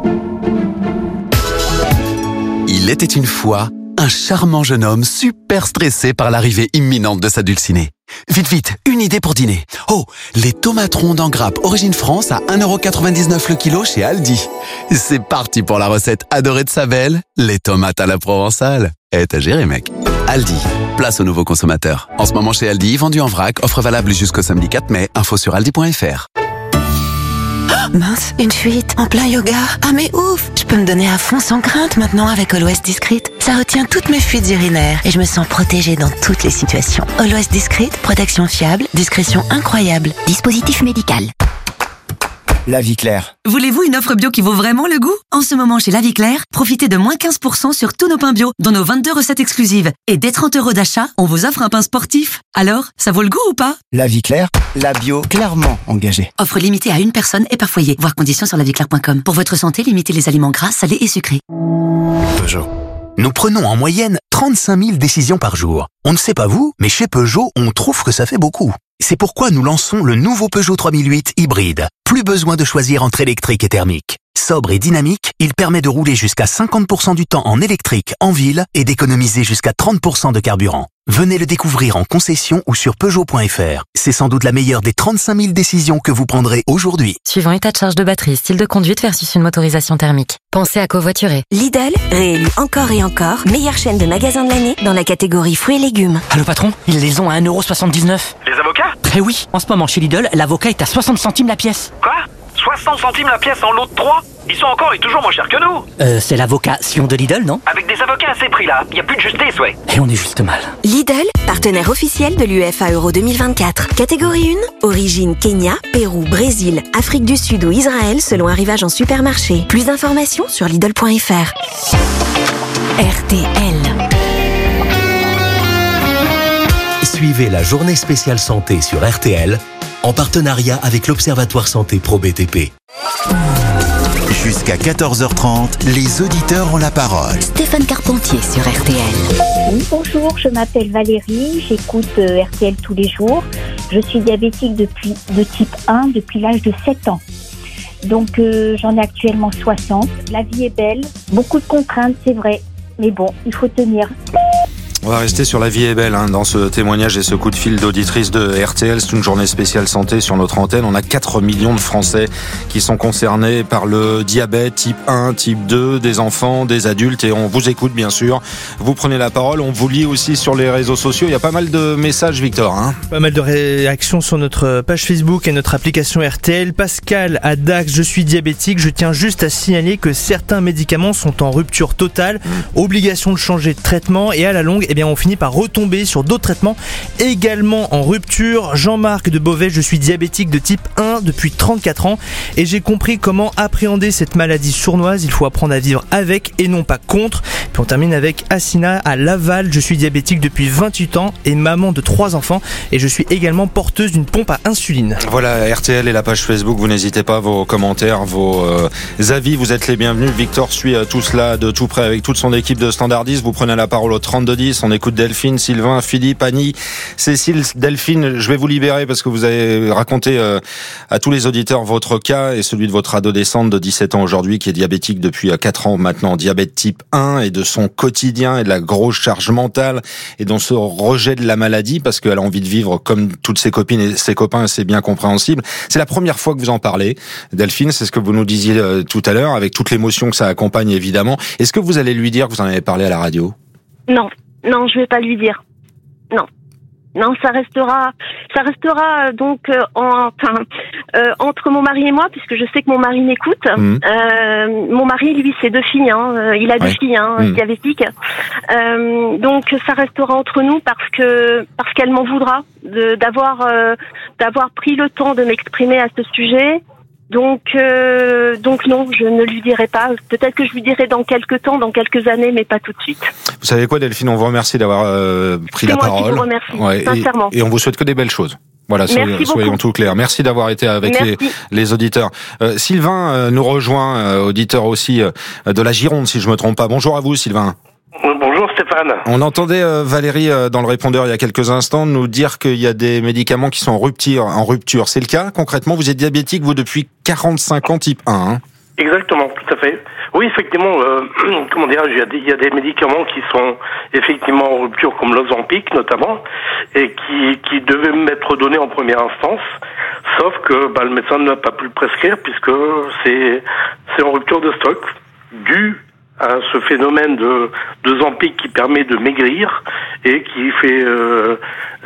Il était une fois un charmant jeune homme super stressé par l'arrivée imminente de sa dulcinée. Vite, vite, une idée pour dîner. Oh, les tomates rondes en grappe Origine France à un euro quatre-vingt-dix-neuf le kilo chez Aldi. C'est parti pour la recette adorée de sa belle, les tomates à la provençale. Eh, t'as géré, mec. Aldi, place aux nouveaux consommateurs. En ce moment chez Aldi, vendu en vrac, offre valable jusqu'au samedi quatre mai, info sur aldi point f r. Mince, une fuite, en plein yoga. Ah mais ouf, je peux me donner à fond sans crainte maintenant avec Always Discreet. Ça retient toutes mes fuites urinaires et je me sens protégée dans toutes les situations. Always Discreet, protection fiable, discrétion incroyable. Dispositif médical. La Vie Claire. Voulez-vous une offre bio qui vaut vraiment le goût? En ce moment chez La Vie Claire, profitez de moins quinze pour cent sur tous nos pains bio, dont nos vingt-deux recettes exclusives. Et dès trente euros d'achat, on vous offre un pain sportif. Alors, ça vaut le goût ou pas? La Vie Claire, la bio clairement engagée. Offre limitée à une personne et par foyer. Voir conditions sur la vie claire point com. Pour votre santé, limitez les aliments gras, salés et sucrés. Peugeot. Nous prenons en moyenne trente-cinq mille décisions par jour. On ne sait pas vous, mais chez Peugeot, on trouve que ça fait beaucoup. C'est pourquoi nous lançons le nouveau Peugeot trois mille huit hybride. Plus besoin de choisir entre électrique et thermique. Sobre et dynamique, il permet de rouler jusqu'à cinquante pour cent du temps en électrique en ville et d'économiser jusqu'à trente pour cent de carburant. Venez le découvrir en concession ou sur Peugeot point f r. C'est sans doute la meilleure des trente-cinq mille décisions que vous prendrez aujourd'hui. Suivant état de charge de batterie, style de conduite versus une motorisation thermique. Pensez à covoiturer. Lidl, réélu encore et encore, meilleure chaîne de magasins de l'année dans la catégorie fruits et légumes. Allô patron, ils les ont à un euro soixante-dix-neuf. Les avocats? Eh oui, en ce moment chez Lidl, l'avocat est à soixante centimes la pièce. Quoi? soixante centimes la pièce en lot de trois? Ils sont encore et toujours moins chers que nous. Euh, c'est l'avocat Sion de Lidl, non? Avec des avocats à ces prix-là, il n'y a plus de justice, ouais. Et on est juste mal. Lidl, partenaire officiel de l'U E F A Euro deux mille vingt-quatre. Catégorie un, origine Kenya, Pérou, Brésil, Afrique du Sud ou Israël selon arrivage en supermarché. Plus d'informations sur Lidl point f r. R T L. Suivez la journée spéciale santé sur R T L en partenariat avec l'Observatoire Santé Pro B T P. Jusqu'à quatorze heures trente, les auditeurs ont la parole. Stéphane Carpentier sur R T L. Oui, bonjour, je m'appelle Valérie, j'écoute euh, R T L tous les jours. Je suis diabétique depuis, de type un depuis l'âge de sept ans. Donc euh, j'en ai actuellement soixante. La vie est belle, beaucoup de contraintes, c'est vrai. Mais bon, il faut tenir. On va rester sur La vie est belle hein, dans ce témoignage et ce coup de fil d'auditrice de R T L. C'est une journée spéciale santé sur notre antenne. On a quatre millions de Français qui sont concernés par le diabète type un, type deux, des enfants, des adultes. Et on vous écoute bien sûr. Vous prenez la parole. On vous lit aussi sur les réseaux sociaux. Il y a pas mal de messages, Victor. Hein. Pas mal de réactions sur notre page Facebook et notre application R T L. Pascal à Dax, je suis diabétique. Je tiens juste à signaler que certains médicaments sont en rupture totale. Mmh. Obligation de changer de traitement et à la longue, eh bien, on finit par retomber sur d'autres traitements également en rupture. Jean-Marc de Beauvais, je suis diabétique de type un depuis trente-quatre ans et j'ai compris comment appréhender cette maladie sournoise. Il faut apprendre à vivre avec et non pas contre. Puis on termine avec Assina à Laval, je suis diabétique depuis vingt-huit ans et maman de trois enfants et je suis également porteuse d'une pompe à insuline. Voilà, R T L et la page Facebook, vous n'hésitez pas, vos commentaires, vos euh, avis, vous êtes les bienvenus. Victor suit euh, tout cela de tout près avec toute son équipe de standardistes. Vous prenez la parole au trente-deux dix. On écoute Delphine, Sylvain, Philippe, Annie, Cécile. Delphine, je vais vous libérer parce que vous avez raconté euh, à tous les auditeurs votre cas et celui de votre adolescente de dix-sept ans aujourd'hui qui est diabétique depuis quatre ans maintenant, diabète type un, et de son quotidien et de la grosse charge mentale et dans ce rejet de la maladie parce qu'elle a envie de vivre comme toutes ses copines et ses copains, c'est bien compréhensible. C'est la première fois que vous en parlez, Delphine, c'est ce que vous nous disiez euh, tout à l'heure avec toute l'émotion que ça accompagne évidemment. Est-ce que vous allez lui dire que vous en avez parlé à la radio ? Non. Non, je vais pas lui dire. Non. Non, ça restera, ça restera donc euh, en, enfin, euh, entre mon mari et moi, puisque je sais que mon mari m'écoute. Mmh. Euh, mon mari, lui, c'est deux filles. Hein, il a deux ouais. filles, hein, mmh. diabétiques. Euh, donc, ça restera entre nous parce que parce qu'elle m'en voudra de, d'avoir euh, d'avoir pris le temps de m'exprimer à ce sujet. Donc, euh, donc non, je ne lui dirai pas. Peut-être que je lui dirai dans quelques temps, dans quelques années, mais pas tout de suite. Vous savez quoi, Delphine, on vous remercie d'avoir euh, pris C'est la moi parole. Qui vous remercie, ouais, sincèrement. Et, et on vous souhaite que des belles choses. Voilà, soyons, soyons tout clairs. Merci d'avoir été avec les, les auditeurs. Euh, Sylvain euh, nous rejoint, euh, auditeur aussi euh, de la Gironde, si je me trompe pas. Bonjour à vous, Sylvain. Bonjour Stéphane. On entendait euh, Valérie euh, dans le répondeur il y a quelques instants nous dire qu'il y a des médicaments qui sont en rupture. En rupture. C'est le cas concrètement? Vous êtes diabétique, vous, depuis quarante-cinq ans, type un. Hein. Exactement, tout à fait. Oui, effectivement, euh, comment dire, il y a des, il y a des médicaments qui sont effectivement en rupture, comme l'Ozempic notamment, et qui, qui devaient m'être donnés en première instance, sauf que bah, le médecin ne l'a pas pu le prescrire puisque c'est, c'est en rupture de stock, dû à ce phénomène de, de Zempic qui permet de maigrir et qui fait euh,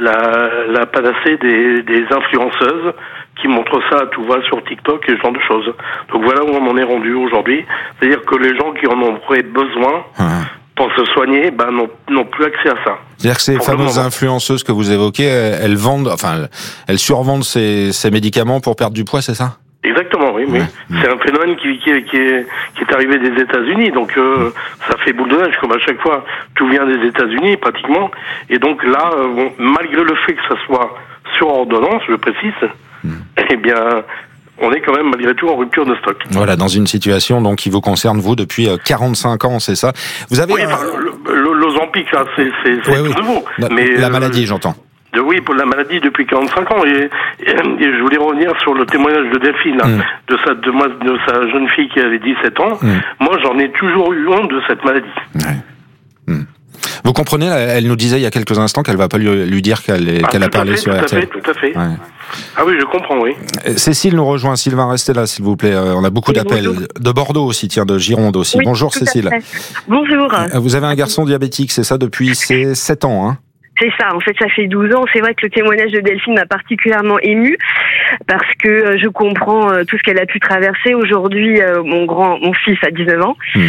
la, la panacée des, des influenceuses qui montrent ça à tout va sur TikTok et ce genre de choses. Donc voilà où on en est rendu aujourd'hui. C'est-à-dire que les gens qui en auraient besoin pour se soigner, ben, n'ont, n'ont plus accès à ça. C'est-à-dire que ces fameuses influenceuses que vous évoquez, elles vendent, enfin, elles survendent ces, ces médicaments pour perdre du poids, c'est ça ? Exactement, oui, oui. Ouais. C'est un phénomène qui, qui, qui, est, qui est arrivé des États-Unis, donc euh, ça fait boule de neige, comme à chaque fois, tout vient des États-Unis pratiquement, et donc là, euh, bon, malgré le fait que ça soit sur ordonnance, je précise, mm. eh bien, on est quand même malgré tout en rupture de stock. Voilà, dans une situation donc qui vous concerne vous depuis quarante-cinq ans, c'est ça. Vous avez oui, euh... enfin, l'Ozempic, ça, c'est, c'est, c'est oui, tout oui. nouveau. La, mais la euh, maladie, j'entends. De, oui, pour la maladie depuis quarante-cinq ans. Et, et, et je voulais revenir sur le témoignage de Delphine, mm. de, sa, de, moi, de sa jeune fille qui avait dix-sept ans. Mm. Moi, j'en ai toujours eu honte de cette maladie. Ouais. Mm. Vous comprenez, elle nous disait il y a quelques instants qu'elle va pas lui, lui dire qu'elle, est, ah, qu'elle a parlé fait, sur tout R T L. Tout à fait, tout à fait. Ouais. Ah oui, je comprends, oui. Cécile nous rejoint. Sylvain, restez là, s'il vous plaît. On a beaucoup oui, d'appels. Bonjour. De Bordeaux aussi, tiens, de Gironde aussi. Oui, bonjour, Cécile. Bonjour. Vous avez un garçon diabétique, c'est ça, depuis ses sept ans, hein? C'est ça, en fait, ça fait douze ans. C'est vrai que le témoignage de Delphine m'a particulièrement émue parce que je comprends tout ce qu'elle a pu traverser. Aujourd'hui, mon grand, mon fils a dix-neuf ans. Mmh.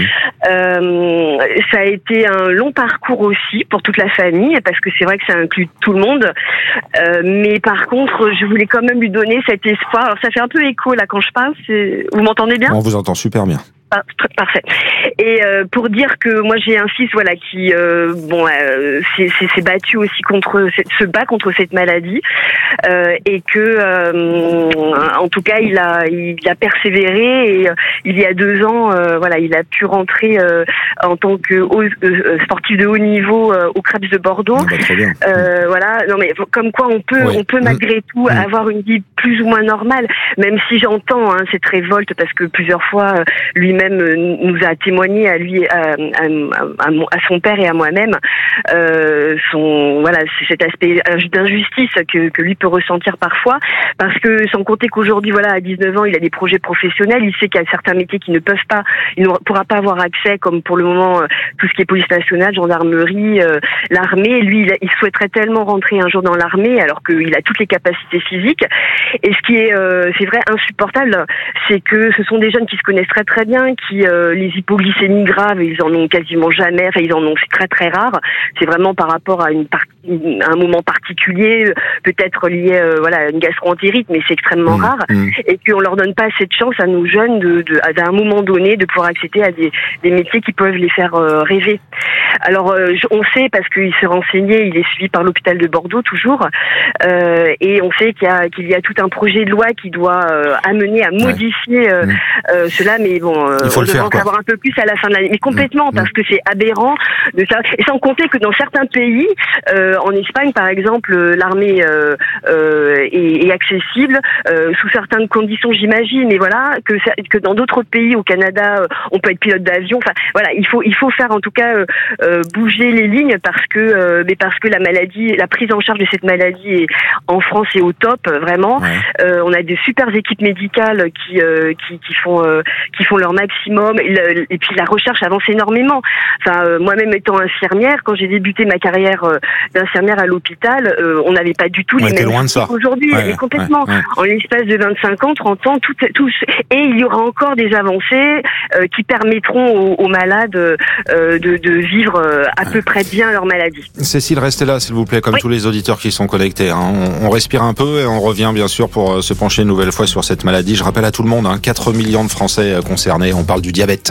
Euh, ça a été un long parcours aussi pour toute la famille parce que c'est vrai que ça inclut tout le monde. Euh, mais par contre, je voulais quand même lui donner cet espoir. Alors, ça fait un peu écho là quand je parle. C'est... Vous m'entendez bien ? On vous entend super bien. Ah, parfait. Et euh, pour dire que moi j'ai un fils voilà qui euh, bon euh, s'est, s'est battu aussi contre se bat contre cette maladie euh, et que euh, en tout cas il a il a persévéré et euh, il y a deux ans euh, voilà il a pu rentrer euh, en tant que haut, euh, sportif de haut niveau euh, au Krebs de Bordeaux. Ah bah, très bien. Euh, voilà non mais comme quoi on peut oui. on peut malgré tout mmh. avoir une vie plus ou moins normale même si j'entends hein, cette révolte parce que plusieurs fois euh, lui même nous a témoigné à lui, à, à, à, à son père et à moi-même, euh, son voilà, c'est cet aspect d'injustice que, que lui peut ressentir parfois, parce que sans compter qu'aujourd'hui, voilà, à dix-neuf ans, il a des projets professionnels, il sait qu'il y a certains métiers qui ne peuvent pas, il ne pourra pas avoir accès, comme pour le moment tout ce qui est police nationale, gendarmerie, euh, l'armée. Lui, il, il souhaiterait tellement rentrer un jour dans l'armée, alors qu'il a toutes les capacités physiques. Et ce qui est, euh, c'est vrai, insupportable, c'est que ce sont des jeunes qui se connaissent très très bien, qui euh, les hypoglycémies graves, ils en ont quasiment jamais, enfin ils en ont, c'est très très rare. C'est vraiment par rapport à une partie, un moment particulier, peut-être lié, euh, voilà, à une gastro-entérite, mais c'est extrêmement mmh, rare. Mmh. Et puis on leur donne pas cette chance à nos jeunes de, de, à un moment donné, de pouvoir accéder à des, des métiers qui peuvent les faire euh, rêver. Alors euh, on sait parce qu'il s'est renseigné, il est suivi par l'hôpital de Bordeaux toujours, euh, et on sait qu'il y a qu'il y a tout un projet de loi qui doit euh, amener à modifier euh, mmh. euh, cela, mais bon. Euh, Il faut on le faire, devrait en savoir un peu plus à la fin de l'année, mais complètement, mmh. parce que c'est aberrant de ça. Et sans compter que dans certains pays, euh, en Espagne par exemple, l'armée euh, euh, est, est accessible euh, sous certaines conditions, j'imagine. Mais voilà, que que dans d'autres pays, au Canada, on peut être pilote d'avion. Enfin, voilà, il faut il faut faire en tout cas euh, euh, bouger les lignes parce que, euh, mais parce que la maladie, la prise en charge de cette maladie est, en France est au top, vraiment. Ouais. Euh, on a des super équipes médicales qui euh, qui, qui font euh, qui font leur maximum et, le, et puis la recherche avance énormément. Enfin, euh, moi-même étant infirmière, quand j'ai débuté ma carrière euh, d'infirmière à l'hôpital, euh, on n'avait pas du tout ouais, les mêmes choses qu'aujourd'hui, ouais, mais complètement. Ouais, ouais. En l'espace de vingt-cinq ans, trente ans, tout, tout, et il y aura encore des avancées euh, qui permettront aux, aux malades euh, de, de vivre euh, à ouais. peu près bien leur maladie. Cécile, restez là, s'il vous plaît, comme oui. tous les auditeurs qui sont connectés. Hein. On, on respire un peu et on revient bien sûr pour euh, se pencher une nouvelle fois sur cette maladie. Je rappelle à tout le monde, hein, quatre millions de Français euh, concernés. On parle du diabète.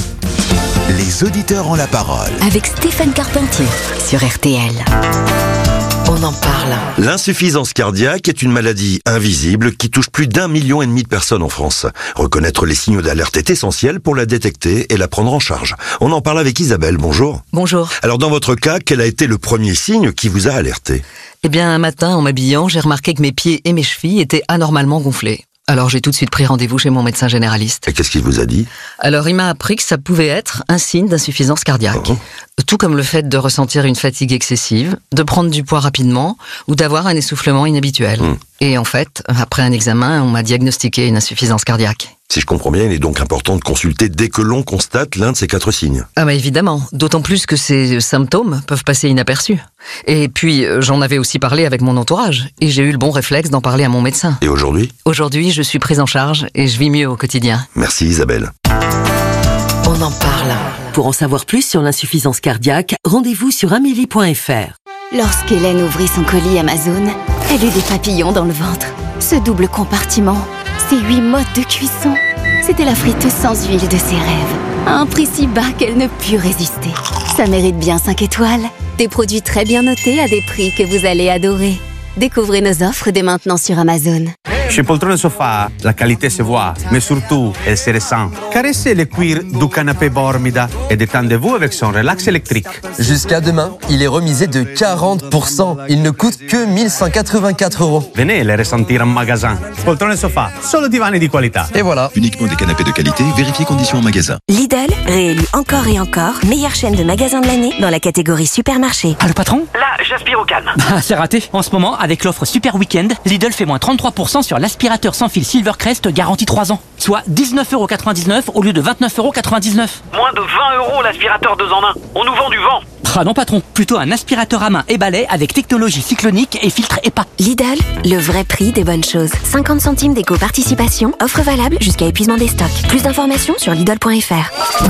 Les auditeurs ont la parole. Avec Stéphane Carpentier sur R T L. On en parle. L'insuffisance cardiaque est une maladie invisible qui touche plus d'un million et demi de personnes en France. Reconnaître les signaux d'alerte est essentiel pour la détecter et la prendre en charge. On en parle avec Isabelle. Bonjour. Bonjour. Alors dans votre cas, quel a été le premier signe qui vous a alerté ? Eh bien, un matin, en m'habillant, j'ai remarqué que mes pieds et mes chevilles étaient anormalement gonflés. Alors j'ai tout de suite pris rendez-vous chez mon médecin généraliste. Et qu'est-ce qu'il vous a dit ? Alors il m'a appris que ça pouvait être un signe d'insuffisance cardiaque. Oh. Tout comme le fait de ressentir une fatigue excessive, de prendre du poids rapidement ou d'avoir un essoufflement inhabituel. Mmh. Et en fait, après un examen, on m'a diagnostiqué une insuffisance cardiaque. Si je comprends bien, il est donc important de consulter dès que l'on constate l'un de ces quatre signes. Ah bah évidemment, d'autant plus que ces symptômes peuvent passer inaperçus. Et puis, j'en avais aussi parlé avec mon entourage, et j'ai eu le bon réflexe d'en parler à mon médecin. Et aujourd'hui ? Aujourd'hui, je suis prise en charge et je vis mieux au quotidien. Merci Isabelle. On en parle. Pour en savoir plus sur l'insuffisance cardiaque, rendez-vous sur amélie point f r. Lorsqu'Hélène ouvrit son colis Amazon, elle eut des papillons dans le ventre. Ce double compartiment, ces huit modes de cuisson, c'était la friteuse sans huile de ses rêves. À un prix si bas qu'elle ne put résister. Ça mérite bien cinq étoiles. Des produits très bien notés à des prix que vous allez adorer. Découvrez nos offres dès maintenant sur Amazon. Chez Poltrone Sofa, la qualité se voit, mais surtout, elle se ressent. Caressez le cuir du canapé Bormida et détendez-vous avec son relax électrique. Jusqu'à demain, il est remisé de quarante pour cent. Il ne coûte que mille cent quatre-vingt-quatre euros. Venez le ressentir en magasin. Poltrone Sofa, solo divani di qualità. Et voilà. Uniquement des canapés de qualité, vérifiez conditions en magasin. Lidl, réélu encore et encore, meilleure chaîne de magasins de l'année dans la catégorie supermarché. Ah, le patron ? Là, j'aspire au calme. Ah, c'est raté. En ce moment, avec l'offre Super Weekend, Lidl fait moins trente-trois pour cent sur l'aspirateur sans fil Silvercrest garantie trois ans. Soit dix-neuf euros quatre-vingt-dix-neuf au lieu de vingt-neuf euros quatre-vingt-dix-neuf. Moins de vingt euros l'aspirateur deux en un. On nous vend du vent. Ah non patron, plutôt un aspirateur à main et balai avec technologie cyclonique et filtre E P A. Lidl, le vrai prix des bonnes choses. cinquante centimes d'éco-participation, offre valable jusqu'à épuisement des stocks. Plus d'informations sur lidl point f r.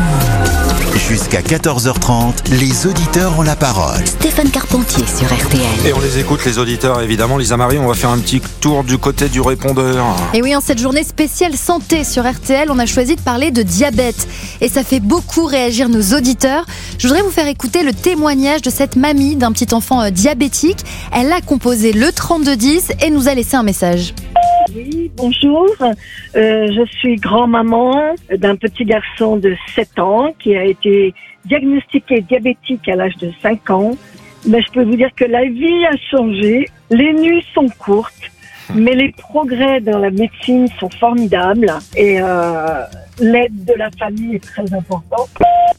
Jusqu'à quatorze heures trente, les auditeurs ont la parole. Stéphane Carpentier sur R T L. Et on les écoute, les auditeurs, évidemment. Lisa Marie, on va faire un petit tour du côté du répondeur. Et oui, en cette journée spéciale santé sur R T L, on a choisi de parler de diabète. Et ça fait beaucoup réagir nos auditeurs. Je voudrais vous faire écouter le témoignage de cette mamie d'un petit enfant diabétique. Elle a composé le trente-deux dix et nous a laissé un message. Oui, bonjour. Euh, je suis grand-maman d'un petit garçon de sept ans qui a été diagnostiqué diabétique à l'âge de cinq ans. Mais je peux vous dire que la vie a changé. Les nuits sont courtes, mais les progrès dans la médecine sont formidables et euh, l'aide de la famille est très importante.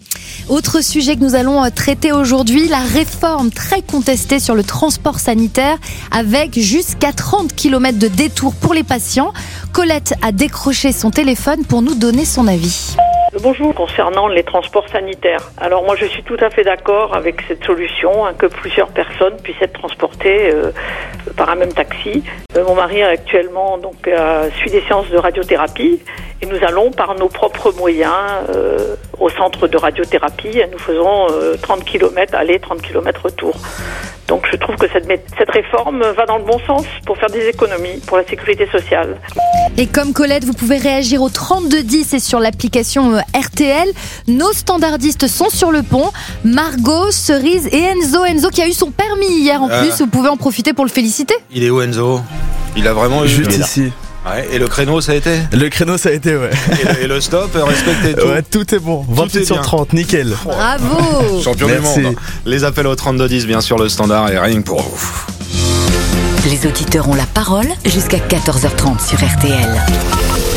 Autre sujet que nous allons traiter aujourd'hui, la réforme très contestée sur le transport sanitaire avec jusqu'à trente kilomètres de détour pour les patients. Colette a décroché son téléphone pour nous donner son avis. Bonjour, concernant les transports sanitaires. Alors moi je suis tout à fait d'accord avec cette solution, hein, que plusieurs personnes puissent être transportées euh, par un même taxi. Euh, mon mari actuellement donc euh, suit des séances de radiothérapie et nous allons par nos propres moyens euh, au centre de radiothérapie et nous faisons euh, trente kilomètres aller, trente kilomètres retour. Donc je trouve que cette, cette réforme va dans le bon sens pour faire des économies pour la sécurité sociale. Et comme Colette, vous pouvez réagir au trente-deux dix et sur l'application R T L. Nos standardistes sont sur le pont. Margot, Cerise et Enzo. Enzo qui a eu son permis hier en euh... plus. Vous pouvez en profiter pour le féliciter. Il est où Enzo ? Il a vraiment eu... Juste ici. Ouais, et le créneau ça a été ? Le créneau ça a été, ouais. Et le, et le stop, respectez tout. Ouais, tout est bon. vingt-huit sur trente, nickel. Bravo. Champion Merci. Du monde. Les appels au trente-deux dix, bien sûr, le standard et rien que pour vous. Les auditeurs ont la parole jusqu'à quatorze heures trente sur R T L.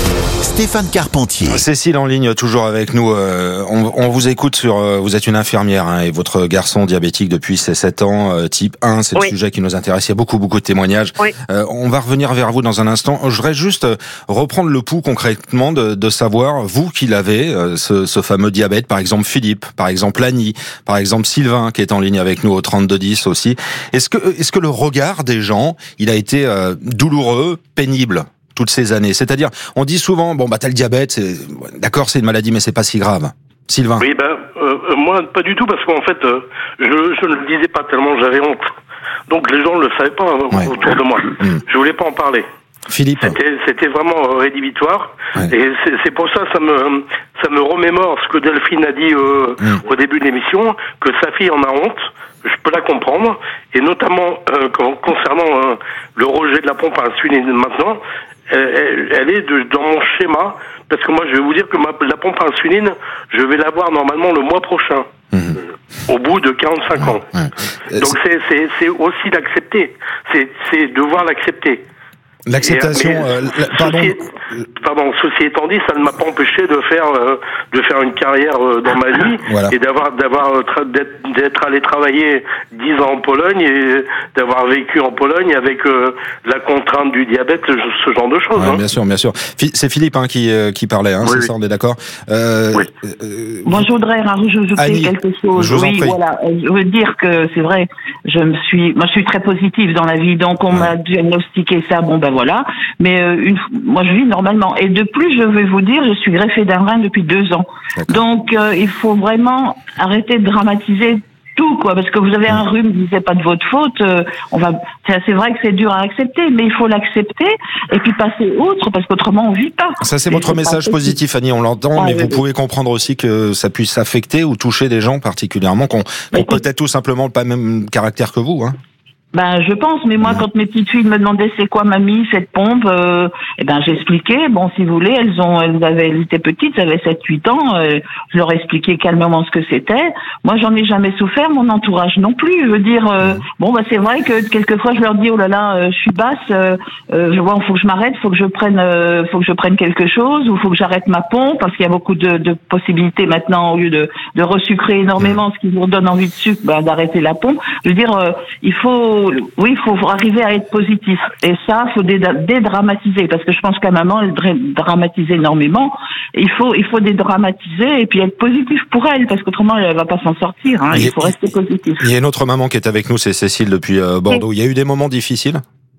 Stéphane Carpentier. Cécile en ligne, toujours avec nous. Euh, on, on vous écoute sur... Euh, vous êtes une infirmière hein, et votre garçon diabétique depuis ses sept ans, euh, type un, c'est oui. le sujet qui nous intéresse. Il y a beaucoup, beaucoup de témoignages. Oui. Euh, on va revenir vers vous dans un instant. Je voudrais juste reprendre le pouls concrètement de, de savoir, vous qui l'avez, euh, ce, ce fameux diabète, par exemple Philippe, par exemple Annie, par exemple Sylvain qui est en ligne avec nous au trente-deux dix aussi. Est-ce que, est-ce que le regard des gens, il a été euh, douloureux, pénible toutes ces années? C'est-à-dire, on dit souvent, bon, bah, t'as le diabète, c'est, d'accord, c'est une maladie, mais c'est pas si grave. Sylvain. Oui, ben, euh, moi, pas du tout, parce qu'en fait, euh, je, je ne le disais pas tellement, j'avais honte. Donc, les gens ne le savaient pas euh, ouais. autour de moi. Mmh. Je voulais pas en parler. Philippe. C'était, c'était vraiment rédhibitoire. Ouais. Et c'est, c'est pour ça, ça me, ça me remémore ce que Delphine a dit euh, mmh. au début de l'émission, que sa fille en a honte. Je peux la comprendre. Et notamment, euh, concernant euh, le rejet de la pompe à insuline maintenant, elle, elle est de, dans mon schéma, parce que moi je vais vous dire que ma, la pompe à insuline, je vais l'avoir normalement le mois prochain, mmh. au bout de quarante-cinq ans. Ouais. Donc c'est, c'est, c'est aussi d'accepter, c'est, c'est devoir l'accepter. L'acceptation, Et, euh, la, pardon. Ceci, pardon, ceci étant dit, ça ne m'a pas empêché de faire euh, de faire une carrière euh, dans ma vie voilà. et d'avoir d'avoir tra- d'être, d'être allé travailler dix ans en Pologne et d'avoir vécu en Pologne avec euh, la contrainte du diabète, ce genre de choses. Ouais, hein. Bien sûr, bien sûr. C'est Philippe hein, qui euh, qui parlait, hein, oui, c'est oui. ça, on est d'accord. Euh, oui. euh, Moi, je voudrais rajouter Annie, quelque chose. Je vous oui, en prie. Voilà. Je veux dire que c'est vrai. Je me suis, moi, je suis très positive dans la vie, donc on ouais. m'a diagnostiqué ça. Bon, ben voilà. Mais euh, une, moi, je vis normalement. Et de plus, je vais vous dire, je suis greffée d'un rein depuis deux ans. D'accord. Donc, euh, il faut vraiment arrêter de dramatiser tout, quoi, parce que vous avez un rhume, c'est pas de votre faute. Euh, on va, c'est, c'est vrai que c'est dur à accepter, mais il faut l'accepter et puis passer outre, parce qu'autrement on vit pas. Ça, c'est votre message positif, Annie, on l'entend, ah, mais oui, vous oui. pouvez comprendre aussi que ça puisse affecter ou toucher des gens particulièrement qui ont, qui ont peut-être tout simplement pas le même caractère que vous, hein. Ben, je pense, mais moi, quand mes petites filles me demandaient c'est quoi, mamie, cette pompe, euh, eh ben, j'expliquais, bon, si vous voulez, elles ont, elles avaient, elles étaient petites, elles avaient sept huit ans, euh, je leur expliquais calmement ce que c'était. Moi, j'en ai jamais souffert, mon entourage non plus. Je veux dire, euh, bon, bah, c'est vrai que quelquefois, je leur dis, oh là là, euh, je suis basse, euh, euh, je vois, faut que je m'arrête, faut que je prenne, euh, faut que je prenne quelque chose, ou faut que j'arrête ma pompe, parce qu'il y a beaucoup de, de possibilités maintenant, au lieu de, de resucrer énormément, ce qui vous donne envie de sucre, ben, d'arrêter la pompe. Je veux dire, euh, il faut, oui, il faut arriver à être positif. Et ça, il faut dédramatiser. Parce que je pense qu'à maman, elle dramatise énormément. Il faut, il faut dédramatiser et puis être positif pour elle. Parce qu'autrement, elle va pas s'en sortir. Hein. Il faut rester positif. Il y a une autre maman qui est avec nous, c'est Cécile depuis Bordeaux. Il y a eu des moments difficiles ?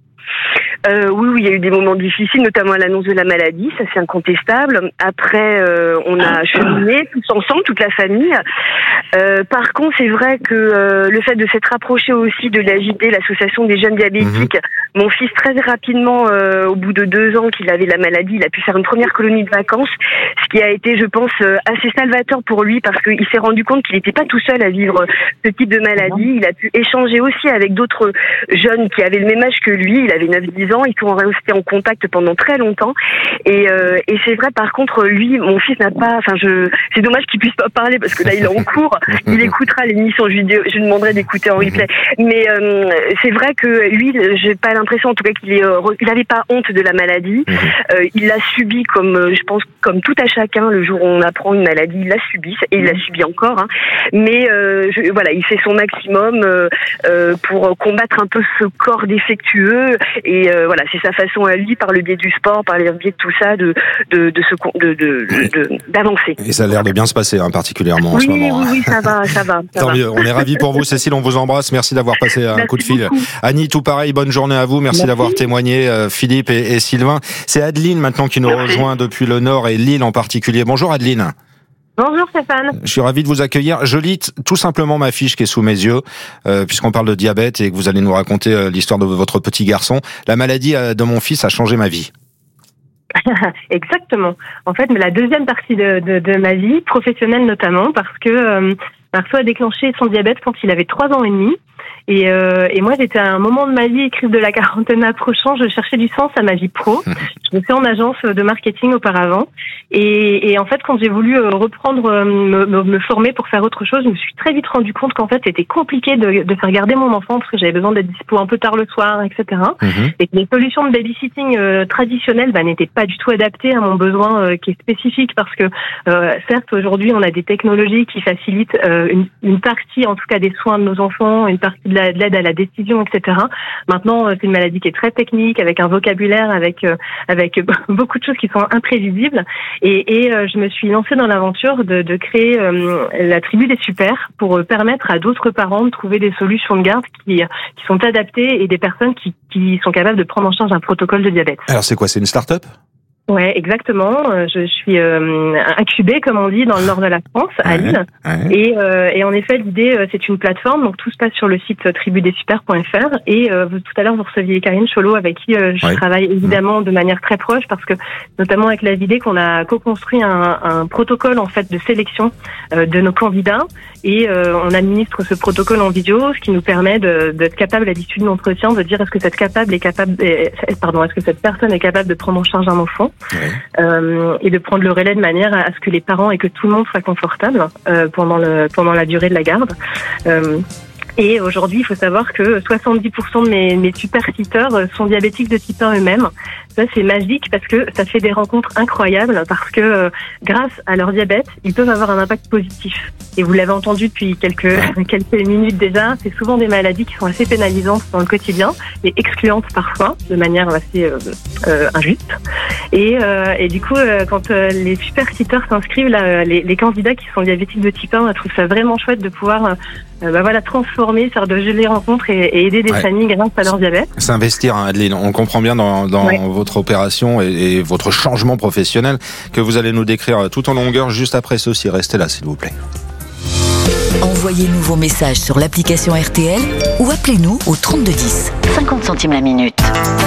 Euh, oui, oui, il y a eu des moments difficiles, notamment à l'annonce de la maladie, ça c'est incontestable. Après, euh, on a cheminé tous ensemble, toute la famille. Euh, par contre, c'est vrai que euh, le fait de s'être rapproché aussi de l'A J D, l'association des jeunes diabétiques, mmh. mon fils très rapidement, euh, au bout de deux ans qu'il avait la maladie, il a pu faire une première colonie de vacances, ce qui a été, je pense, assez salvateur pour lui parce qu'il s'est rendu compte qu'il n'était pas tout seul à vivre ce type de maladie. Il a pu échanger aussi avec d'autres jeunes qui avaient le même âge que lui. Il avait neuf dix ans. Ils sont restés en contact pendant très longtemps. Et, euh, et c'est vrai, par contre, lui, mon fils n'a pas... Enfin, je, c'est dommage qu'il puisse pas parler parce que là, il est en cours. Il écoutera l'émission. Je lui, je lui demanderai d'écouter en replay. Mais euh, c'est vrai que lui, j'ai pas l'impression, en tout cas, qu'il est, euh, il avait pas honte de la maladie. Euh, il l'a subi comme, je pense, comme tout à chacun. Le jour où on apprend une maladie, il l'a subi et il l'a subi encore. Hein. Mais euh, je, voilà, il fait son maximum euh, euh, pour combattre un peu ce corps défectueux. Et euh, voilà, c'est sa façon à lui, par le biais du sport, par le biais de tout ça, de de de se de, de, de d'avancer. Et ça a l'air de bien se passer, hein, particulièrement en oui, ce moment. Oui, oui, ça va, ça va. Ça Tant va. mieux. On est ravis pour vous, Cécile. On vous embrasse. Merci d'avoir passé un Merci coup de fil. Beaucoup. Annie, tout pareil. Bonne journée à vous. Merci, Merci. d'avoir témoigné, euh, Philippe et, et Sylvain. C'est Adeline maintenant qui nous Merci. rejoint depuis le Nord et Lille en particulier. Bonjour Adeline. Bonjour Stéphane. Je suis ravi de vous accueillir. Je lis t- tout simplement ma fiche qui est sous mes yeux, euh, puisqu'on parle de diabète et que vous allez nous raconter euh, l'histoire de votre petit garçon. La maladie euh, de mon fils a changé ma vie. Exactement. En fait, la deuxième partie de, de, de ma vie, professionnelle notamment, parce que euh, Marceau a déclenché son diabète quand il avait trois ans et demi. Et, euh, et moi, j'étais à un moment de ma vie, crise de la quarantaine approchant, je cherchais du sens à ma vie pro. Je me suis en agence de marketing auparavant. Et, et en fait, quand j'ai voulu reprendre, me, me, me former pour faire autre chose, je me suis très vite rendu compte qu'en fait, c'était compliqué de, de faire garder mon enfant parce que j'avais besoin d'être dispo un peu tard le soir, et cetera. Mmh. Et que les solutions de babysitting euh, traditionnelles bah, n'étaient pas du tout adaptées à mon besoin euh, qui est spécifique parce que, euh, certes, aujourd'hui, on a des technologies qui facilitent euh, une, une partie, en tout cas, des soins de nos enfants, une partie de, la, de l'aide à la décision, et cetera. Maintenant, euh, c'est une maladie qui est très technique, avec un vocabulaire, avec euh, avec beaucoup de choses qui sont imprévisibles. Et, et euh, je me suis lancée dans l'aventure de, de créer euh, la tribu des super pour euh, permettre à d'autres parents de trouver des solutions de garde qui, qui sont adaptées et des personnes qui, qui sont capables de prendre en charge un protocole de diabète. Alors c'est quoi, c'est une start-up ? Ouais, exactement. Je suis euh, incubée, comme on dit, dans le nord de la France, à ouais, Lille. Ouais. Et, euh, et en effet, l'idée, c'est une plateforme. Donc tout se passe sur le site tribu des super point f r. Et euh, tout à l'heure, vous receviez Karine Cholot, avec qui euh, je ouais. travaille évidemment de manière très proche, parce que notamment avec la Vidé, qu'on a co-construit un, un protocole en fait de sélection euh, de nos candidats. Et euh, on administre ce protocole en vidéo, ce qui nous permet de, d'être capable, à l'issue de l'entretien, de dire est-ce que cette capable est capable, est, pardon, est-ce que cette personne est capable de prendre en charge un enfant. Ouais. Euh, et de prendre le relais de manière à ce que les parents et que tout le monde soit confortable euh, pendant le pendant la durée de la garde. Euh, Et aujourd'hui, il faut savoir que soixante-dix pour cent de mes, mes super-sitters sont diabétiques de type un eux-mêmes. Ça, c'est magique parce que ça fait des rencontres incroyables parce que euh, grâce à leur diabète, ils peuvent avoir un impact positif. Et vous l'avez entendu depuis quelques, quelques minutes déjà, c'est souvent des maladies qui sont assez pénalisantes dans le quotidien et excluantes parfois, de manière assez euh, euh, injuste. Et, euh, et du coup, euh, quand euh, les super-sitters s'inscrivent, là, les, les candidats qui sont diabétiques de type un, je trouve ça vraiment chouette de pouvoir euh, bah voilà, transformer, faire de jolies rencontres et, et aider des ouais. familles grâce à leur diabète. S'investir, hein, Adeline, on comprend bien dans, dans ouais. votre opération et, et votre changement professionnel que vous allez nous décrire tout en longueur juste après ceci. Restez là, s'il vous plaît. Envoyez-nous vos messages sur l'application R T L ou appelez-nous au trente-deux dix. cinquante centimes la minute.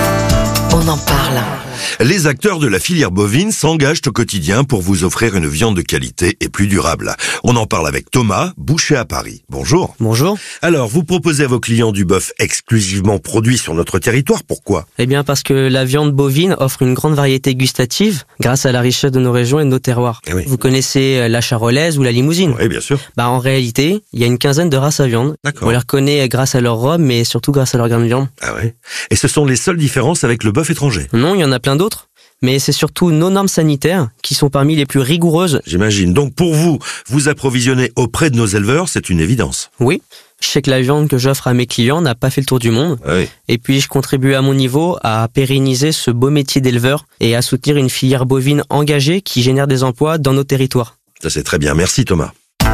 On en parle. Les acteurs de la filière bovine s'engagent au quotidien pour vous offrir une viande de qualité et plus durable. On en parle avec Thomas, boucher à Paris. Bonjour. Bonjour. Alors, vous proposez à vos clients du bœuf exclusivement produit sur notre territoire. Pourquoi ? Eh bien, parce que la viande bovine offre une grande variété gustative grâce à la richesse de nos régions et de nos terroirs. Eh oui. Vous connaissez la charolaise ou la limousine ? Oui, bien sûr. Bah, en réalité, il y a une quinzaine de races à viande. D'accord. On les reconnaît grâce à leur robe, mais surtout grâce à leur grain de viande. Ah ouais. Et ce sont les seules différences avec le bœuf étranger ? Non, il y en a plein d'autres. Mais c'est surtout nos normes sanitaires qui sont parmi les plus rigoureuses. J'imagine. Donc pour vous, vous approvisionnez auprès de nos éleveurs, c'est une évidence. Oui. Je sais que la viande que j'offre à mes clients n'a pas fait le tour du monde. Oui. Et puis je contribue à mon niveau à pérenniser ce beau métier d'éleveur et à soutenir une filière bovine engagée qui génère des emplois dans nos territoires. Ça c'est très bien. Merci Thomas.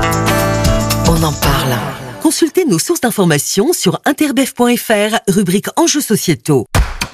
On en parle. Consultez nos sources d'informations sur interbef point f r, rubrique enjeux sociétaux.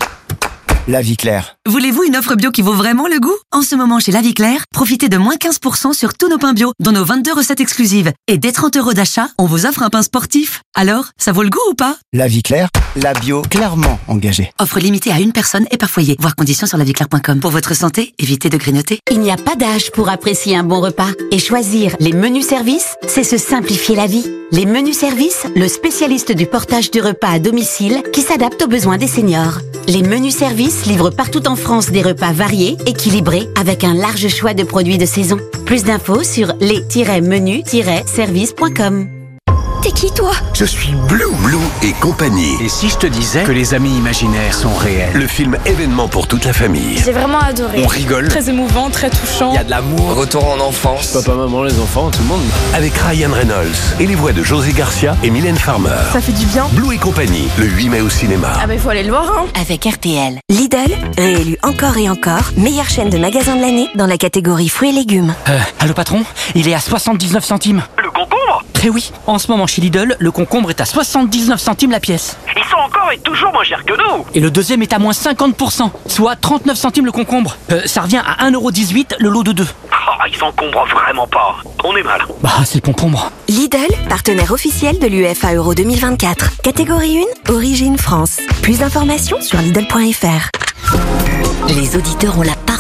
La Vie Claire. Voulez-vous une offre bio qui vaut vraiment le goût ? En ce moment, chez La Vie Claire, profitez de moins quinze pour cent sur tous nos pains bio, dont nos vingt-deux recettes exclusives. Et dès trente euros d'achat, on vous offre un pain sportif. Alors, ça vaut le goût ou pas ? La Vie Claire, la bio clairement engagée. Offre limitée à une personne et par foyer. Voir conditions sur la vie claire point com. Pour votre santé, évitez de grignoter. Il n'y a pas d'âge pour apprécier un bon repas. Et choisir les menus services, c'est se simplifier la vie. Les menus services, le spécialiste du portage du repas à domicile qui s'adapte aux besoins des seniors. Les menus services livrent partout en France des repas variés, équilibrés, avec un large choix de produits de saison. Plus d'infos sur les tiret menus tiret service point com. T'es qui toi ? Je suis Blue. Blue et compagnie. Et si je te disais que les amis imaginaires sont réels ? Le film événement pour toute la famille. J'ai vraiment adoré. On rigole. Très émouvant, très touchant. Il y a de l'amour. Retour en enfance. Papa, maman, les enfants, tout le monde. Avec Ryan Reynolds et les voix de José Garcia et Mylène Farmer. Ça fait du bien. Blue et compagnie, le huit mai au cinéma. Ah bah il faut aller le voir hein. Avec R T L. Lidl, réélu encore et encore, meilleure chaîne de magasins de l'année dans la catégorie fruits et légumes. Euh, allô patron, il est à soixante-dix-neuf centimes. Le concombre ? Eh oui, en ce moment chez Lidl, le concombre est à soixante-dix-neuf centimes la pièce. Ils sont encore et toujours moins chers que nous. Et le deuxième est à moins cinquante pour cent, soit trente-neuf centimes le concombre. Euh, ça revient à un euro dix-huit le lot de deux. Oh, ils s'encombrent vraiment pas. On est mal. Bah, c'est le concombre. Lidl, partenaire officiel de l'U E F A Euro deux mille vingt-quatre. Catégorie un, origine France. Plus d'informations sur lidl point f r. Les auditeurs ont la parole.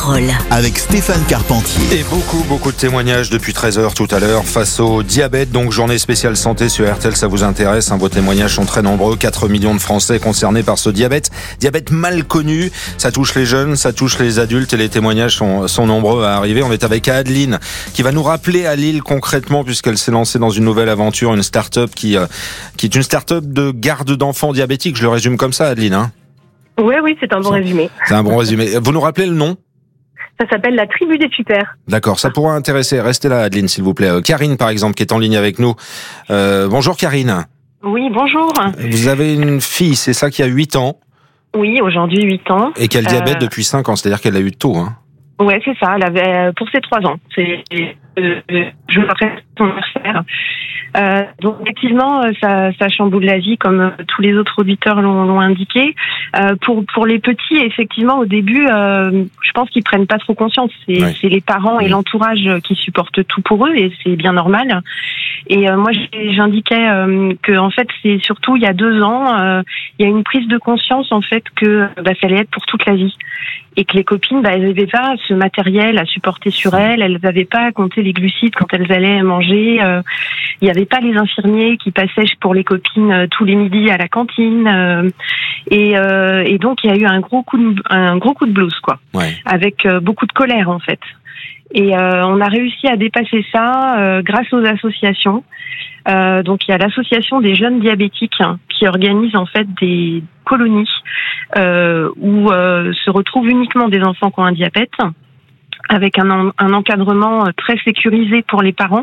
parole. Avec Stéphane Carpentier. Et beaucoup, beaucoup de témoignages depuis treize heures tout à l'heure face au diabète. Donc, journée spéciale santé sur R T L, ça vous intéresse. Hein, vos témoignages sont très nombreux. quatre millions de Français concernés par ce diabète. Diabète mal connu. Ça touche les jeunes, ça touche les adultes et les témoignages sont, sont nombreux à arriver. On est avec Adeline qui va nous rappeler à Lille concrètement, puisqu'elle s'est lancée dans une nouvelle aventure, une start-up qui, euh, qui est une start-up de garde d'enfants diabétiques. Je le résume comme ça, Adeline, hein. Oui, oui, c'est un bon résumé. C'est un bon résumé. Vous nous rappelez le nom ? Ça s'appelle la tribu des super. D'accord, ça pourra intéresser. Restez là, Adeline, s'il vous plaît. Euh, Karine, par exemple, qui est en ligne avec nous. Euh, bonjour, Karine. Oui, bonjour. Vous avez une fille, c'est ça, qui a huit ans. Oui, aujourd'hui huit ans. Et qui a le diabète euh... depuis cinq ans, c'est-à-dire qu'elle l'a eu tôt, hein. Ouais, c'est ça. Elle avait pour ses trois ans. C'est euh, je après son anniversaire. Euh, donc effectivement, ça, ça chamboule la vie, comme tous les autres auditeurs l'ont, l'ont indiqué. Euh, pour pour les petits, effectivement, au début, euh, je pense qu'ils prennent pas trop conscience. C'est, ouais. c'est les parents et l'entourage qui supportent tout pour eux, et c'est bien normal. Et euh, moi, j'indiquais euh, que en fait, c'est surtout il y a deux ans, euh, il y a une prise de conscience en fait que bah, ça allait être pour toute la vie. Et que les copines, bah, elles n'avaient pas ce matériel à supporter sur elles, elles n'avaient pas à compter les glucides quand elles allaient manger. Euh, il n'y avait pas les infirmiers qui passaient pour les copines euh, tous les midis à la cantine. Euh, et, euh, et donc, il y a eu un gros coup de, un gros coup de blues, quoi, ouais. avec euh, beaucoup de colère, en fait. Et euh, on a réussi à dépasser ça euh, grâce aux associations. Euh, donc il y a l'association des jeunes diabétiques hein, qui organise en fait des colonies euh, où euh, se retrouvent uniquement des enfants qui ont un diabète, avec un, en, un encadrement très sécurisé pour les parents.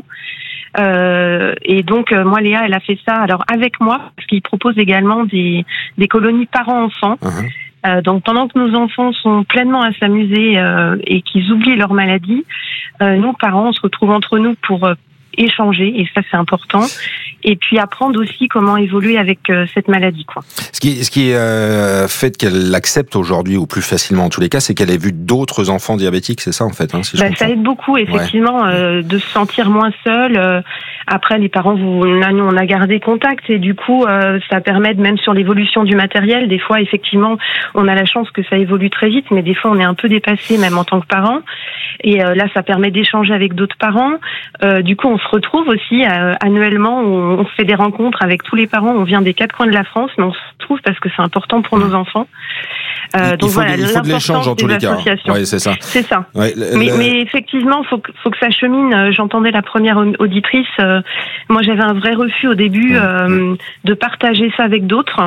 Euh, et donc euh, moi Léa, elle a fait ça alors avec moi parce qu'ils proposent également des des colonies parents-enfants. Uh-huh. Euh, donc pendant que nos enfants sont pleinement à s'amuser euh, et qu'ils oublient leur maladie, euh, nous parents on se retrouve entre nous pour euh, échanger, et ça c'est important, et puis apprendre aussi comment évoluer avec euh, cette maladie, quoi. Ce qui, ce qui euh, fait qu'elle l'accepte aujourd'hui, ou plus facilement en tous les cas, c'est qu'elle ait vu d'autres enfants diabétiques, c'est ça en fait, hein, si je bah, ça aide beaucoup effectivement, ouais. euh, de se sentir moins seul. Euh, après les parents, vous, là nous on a gardé contact, et du coup euh, ça permet de, même sur l'évolution du matériel, des fois effectivement on a la chance que ça évolue très vite, mais des fois on est un peu dépassé même en tant que parent, et euh, là ça permet d'échanger avec d'autres parents. Euh, du coup on se retrouve aussi euh, annuellement, on, on fait des rencontres avec tous les parents, on vient des quatre coins de la France, mais on se retrouve parce que c'est important pour nos enfants. Euh, il, donc il faut, voilà, il faut de l'échange en tous les cas. Oui, c'est ça. C'est ça. Ouais, le, mais, le... mais effectivement, faut que, faut que ça chemine. J'entendais la première auditrice. Euh, moi, j'avais un vrai refus au début mmh. euh, de partager ça avec d'autres.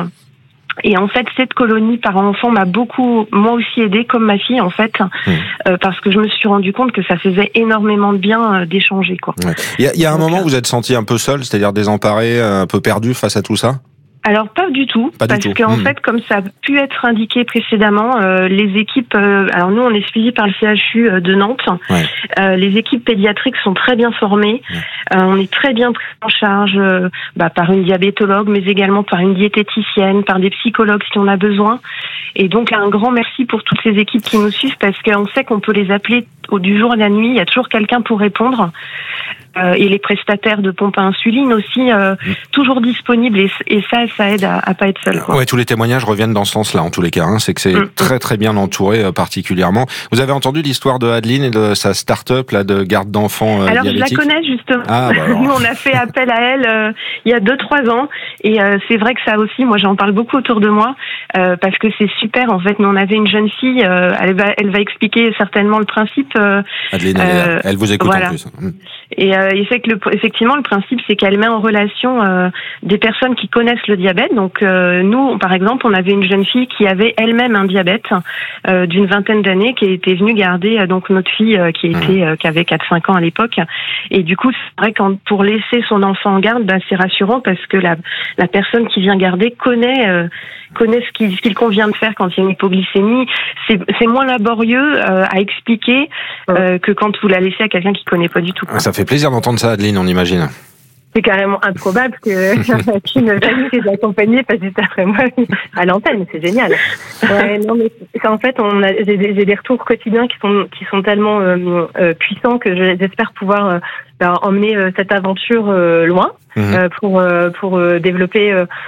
Et en fait, cette colonie parents-enfants m'a beaucoup, moi aussi, aidé, comme ma fille, en fait, mmh. euh, parce que je me suis rendu compte que ça faisait énormément de bien euh, d'échanger, quoi. Ouais. Il y a, il y a un Donc, moment où vous êtes senti un peu seul, c'est-à-dire désemparé, un peu perdu face à tout ça? Alors pas du tout, pas parce du tout. qu'en mmh. fait, comme ça a pu être indiqué précédemment, euh, les équipes, euh, alors nous on est suivis par le C H U de Nantes, ouais. euh, les équipes pédiatriques sont très bien formées, ouais. euh, on est très bien pris en charge euh, bah, par une diabétologue, mais également par une diététicienne, par des psychologues si on a besoin. Et donc un grand merci pour toutes ces équipes qui nous suivent, parce qu'on sait qu'on peut les appeler au du jour et de la nuit, il y a toujours quelqu'un pour répondre. Euh, et les prestataires de pompes à insuline aussi euh, mmh. toujours disponibles, et, et ça, ça aide à, à pas être seul, quoi. Ouais, tous les témoignages reviennent dans ce sens-là, en tous les cas. Hein, c'est que c'est mmh. très très bien entouré, euh, particulièrement. Vous avez entendu l'histoire de Adeline et de sa start-up là de garde d'enfants euh, Alors diabétiques? Je la connais justement. Ah, bah alors. Nous, on a fait appel à elle euh, il y a deux trois ans, et euh, c'est vrai que ça aussi, moi, j'en parle beaucoup autour de moi euh, parce que c'est super. En fait, nous, on avait une jeune fille, euh, elle va elle va expliquer certainement le principe. Euh, Adeline, elle, euh, elle vous écoute voilà. en plus. Mmh. Et euh, il fait que le, effectivement, le principe, c'est qu'elle met en relation euh, des personnes qui connaissent le diabète. Donc, euh, nous, par exemple, on avait une jeune fille qui avait elle-même un diabète euh, d'une vingtaine d'années, qui était venue garder euh, donc notre fille euh, qui était euh, qui avait quatre cinq ans à l'époque. Et du coup, c'est vrai que pour laisser son enfant en garde, bah, c'est rassurant, parce que la la personne qui vient garder connaît euh, connaît ce qu'il, ce qu'il convient de faire quand il y a une hypoglycémie. C'est, c'est moins laborieux euh, à expliquer euh, que quand vous la laissez à quelqu'un qui connaît pas du tout. Ça fait plaisir d'entendre ça, Adeline, on imagine. C'est carrément improbable que qu'une famille les accompagnée passe juste après moi à l'antenne, c'est génial. Ouais, non, mais c'est, en fait, on a, j'ai, des, j'ai des retours quotidiens qui sont qui sont tellement euh, euh, puissants que je, j'espère pouvoir euh, bah, emmener euh, cette aventure euh, loin mmh. euh, pour euh, pour euh, développer. Euh,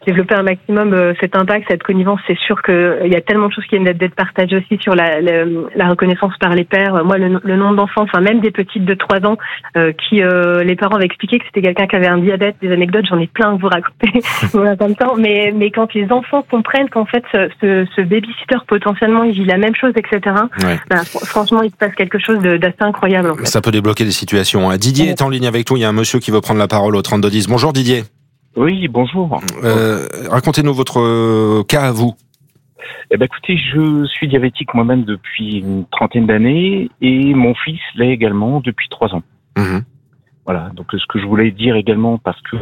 développer un maximum euh, cet impact, cette connivence. C'est sûr qu'il y a tellement de choses qui viennent d'être, d'être partagées aussi sur la, la, la reconnaissance par les pères. Moi, le, le nombre d'enfants, enfin même des petites de trois ans, euh, qui euh, les parents avaient expliqué que c'était quelqu'un qui avait un diabète. Des anecdotes, j'en ai plein à vous raconter en même temps. Mais, mais quand les enfants comprennent qu'en fait, ce, ce, ce babysitter, potentiellement, il vit la même chose, et cetera, ouais. ben, franchement, il se passe quelque chose de, d'assez incroyable. En fait. Ça peut débloquer des situations. Didier ouais. est en ligne avec nous. Il y a un monsieur qui veut prendre la parole au trente-deux dix. Bonjour Didier. Oui, bonjour. Euh, racontez-nous votre euh, cas à vous. Eh ben, écoutez, je suis diabétique moi-même depuis une trentaine d'années et mon fils l'est également depuis trois ans. Mmh. Voilà. Donc, ce que je voulais dire également, parce que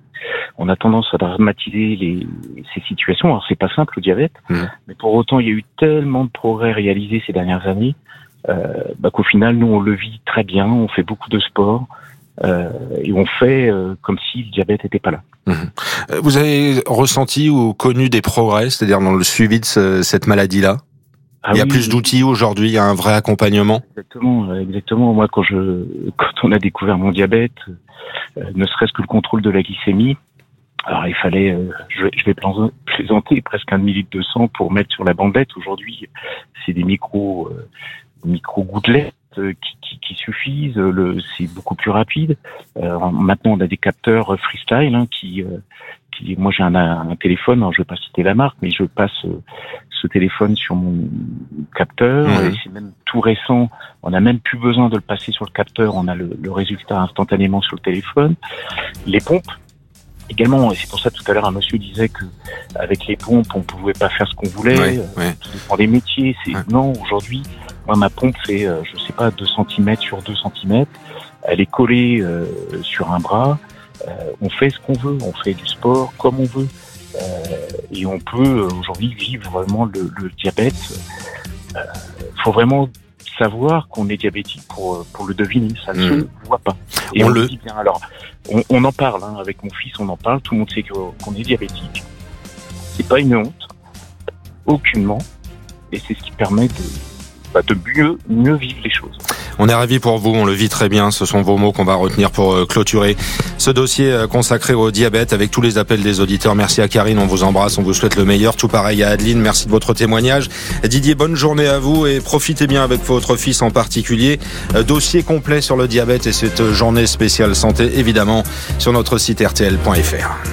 on a tendance à dramatiser les, ces situations. Alors, c'est pas simple le diabète, mmh. mais pour autant, il y a eu tellement de progrès réalisés ces dernières années, euh, bah, qu'au final, nous, on le vit très bien. On fait beaucoup de sport. Euh, et on fait euh, comme si le diabète n'était pas là. Mmh. Vous avez ressenti ou connu des progrès, c'est-à-dire dans le suivi de ce, cette maladie-là? ah Il y a oui, plus oui. d'outils aujourd'hui, il y a un vrai accompagnement? Exactement, exactement. Moi, quand je, quand on a découvert mon diabète, euh, ne serait-ce que le contrôle de la glycémie, alors il fallait, euh, je, je vais plaisanter, presque un demi-litre de sang pour mettre sur la bandette. Aujourd'hui, c'est des micro, euh, micro gouttelettes. Qui, qui, qui suffisent, le, c'est beaucoup plus rapide. Euh, maintenant, on a des capteurs freestyle hein, qui, euh, qui, moi j'ai un, un téléphone, alors je vais pas citer la marque, mais je passe euh, ce téléphone sur mon capteur mmh. et c'est même tout récent. On n'a même plus besoin de le passer sur le capteur, on a le, le résultat instantanément sur le téléphone. Les pompes. Également, et c'est pour ça tout à l'heure un monsieur disait que avec les pompes on pouvait pas faire ce qu'on voulait. Ouais, ouais. Tout dépend des métiers. C'est ouais. non aujourd'hui. Moi ma pompe fait euh, je sais pas deux centimètres sur deux centimètres. Elle est collée euh, sur un bras. Euh, on fait ce qu'on veut. On fait du sport comme on veut. Euh, et on peut euh, aujourd'hui vivre vraiment le, le diabète. Euh, faut vraiment savoir qu'on est diabétique pour pour le deviner. Ça ne mmh. se voit pas. Et on, on le dit bien. Alors. On, on en parle, hein, avec mon fils, on en parle. Tout le monde sait qu'on est diabétique. C'est pas une honte, aucunement, et c'est ce qui permet de, bah, de mieux, mieux vivre les choses. On est ravis pour vous, on le vit très bien. Ce sont vos mots qu'on va retenir pour euh, clôturer ce dossier euh, consacré au diabète avec tous les appels des auditeurs. Merci à Karine, on vous embrasse, on vous souhaite le meilleur. Tout pareil à Adeline, merci de votre témoignage. Didier, bonne journée à vous et profitez bien avec votre fils en particulier. Euh, dossier complet sur le diabète et cette journée spéciale santé, évidemment, sur notre site R T L point F R.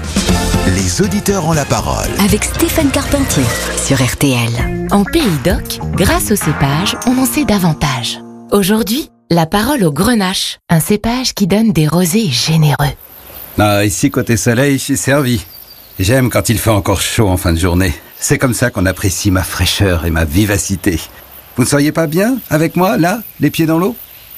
Les auditeurs ont la parole. Avec Stéphane Carpentier sur R T L. En Pays d'Oc, grâce au cépage, on en sait davantage. Aujourd'hui, la parole au grenache, un cépage qui donne des rosés généreux. Ah, ici, côté soleil, je suis servi. J'aime quand il fait encore chaud en fin de journée. C'est comme ça qu'on apprécie ma fraîcheur et ma vivacité. Vous ne seriez pas bien avec moi, là, les pieds dans l'eau ?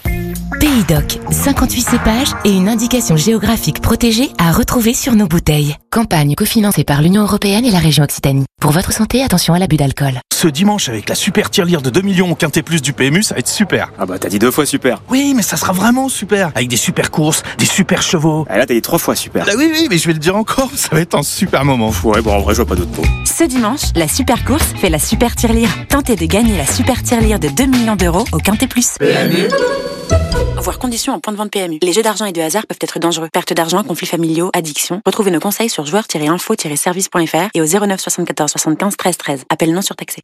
Pays d'Oc, cinquante-huit cépages et une indication géographique protégée à retrouver sur nos bouteilles. Campagne cofinancée par l'Union européenne et la région Occitanie. Pour votre santé, attention à l'abus d'alcool. Ce dimanche, avec la super tirelire de deux millions au Quintet Plus du P M U, ça va être super. Ah bah t'as dit deux fois super. Oui, mais ça sera vraiment super. Avec des super courses, des super chevaux. Ah là t'as dit trois fois super. Ah oui, oui, mais je vais le dire encore, ça va être un super moment. Ouais, bon en vrai je vois pas d'autres mots. Ce dimanche, la super course fait la super tirelire. Tentez de gagner la super tirelire de deux millions d'euros au Quintet Plus. P M U. Voir conditions en point de vente P M U. Les jeux d'argent et de hasard peuvent être dangereux. Perte d'argent, conflits familiaux, addiction. Retrouvez nos conseils sur joueurs tiret info tiret service point F R et au zéro neuf soixante-quatorze soixante-quinze treize treize. Appel non surtaxé.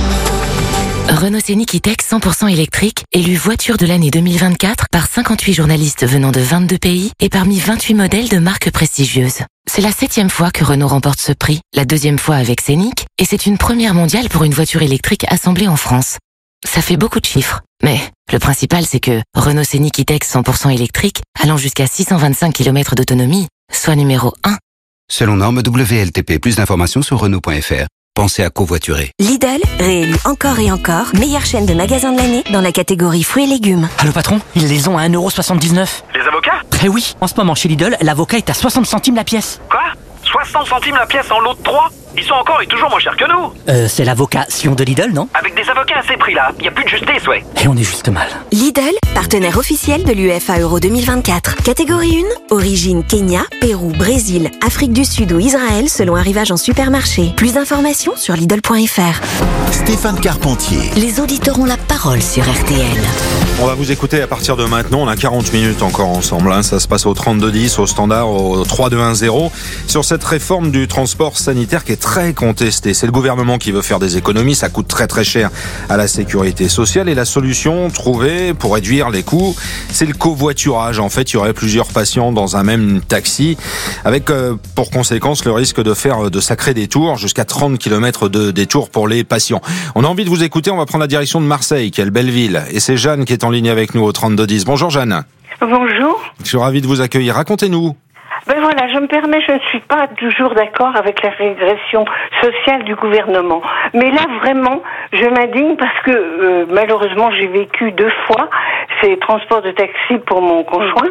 Renault Scénic E-Tech cent pour cent électrique, élu voiture de l'année deux mille vingt-quatre par cinquante-huit journalistes venant de vingt-deux pays et parmi vingt-huit modèles de marques prestigieuses. C'est la septième fois que Renault remporte ce prix, la deuxième fois avec Scénic, et c'est une première mondiale pour une voiture électrique assemblée en France. Ça fait beaucoup de chiffres, mais le principal c'est que Renault Scénic E-Tech cent pour cent électrique, allant jusqu'à six cent vingt-cinq kilomètres d'autonomie, soit numéro un. Selon norme W L T P, plus d'informations sur Renault point F R. Pensez à covoiturer. Lidl, réélu encore et encore, meilleure chaîne de magasins de l'année dans la catégorie fruits et légumes. Allô patron, ils les ont à un euro soixante-dix-neuf. Les avocats ? Eh oui, en ce moment chez Lidl, l'avocat est à soixante centimes la pièce. Quoi ? soixante centimes la pièce en lot de trois ? Ils sont encore et toujours moins chers que nous. Euh, c'est l'avocat Sion de Lidl, non ? Avec des les avocats à ces prix-là. Il n'y a plus de justice, ouais. Et on est juste mal. Lidl, partenaire officiel de l'U E F A Euro deux mille vingt-quatre. Catégorie un, origine Kenya, Pérou, Brésil, Afrique du Sud ou Israël selon arrivage en supermarché. Plus d'informations sur Lidl point F R. Stéphane Carpentier. Les auditeurs ont la parole sur R T L. On va vous écouter à partir de maintenant. On a quarante minutes encore ensemble. Hein. Ça se passe au trente-deux dix, au standard, au trois deux un zéro. Sur cette réforme du transport sanitaire qui est très contestée. C'est le gouvernement qui veut faire des économies. Ça coûte très très cher à la sécurité sociale. Et la solution trouvée pour réduire les coûts, c'est le covoiturage. En fait, il y aurait plusieurs patients dans un même taxi, avec euh, pour conséquence le risque de faire de sacrés détours, jusqu'à trente kilomètres de détours pour les patients. On a envie de vous écouter. On va prendre la direction de Marseille, quelle belle ville. Et c'est Jeanne qui est en ligne avec nous au trente-deux dix. Bonjour Jeanne. Bonjour. Je suis ravi de vous accueillir. Racontez-nous. Ben voilà, je me permets, je ne suis pas toujours d'accord avec la régression sociale du gouvernement. Mais là, vraiment, je m'indigne parce que, euh, malheureusement, j'ai vécu deux fois ces transports de taxi pour mon conjoint.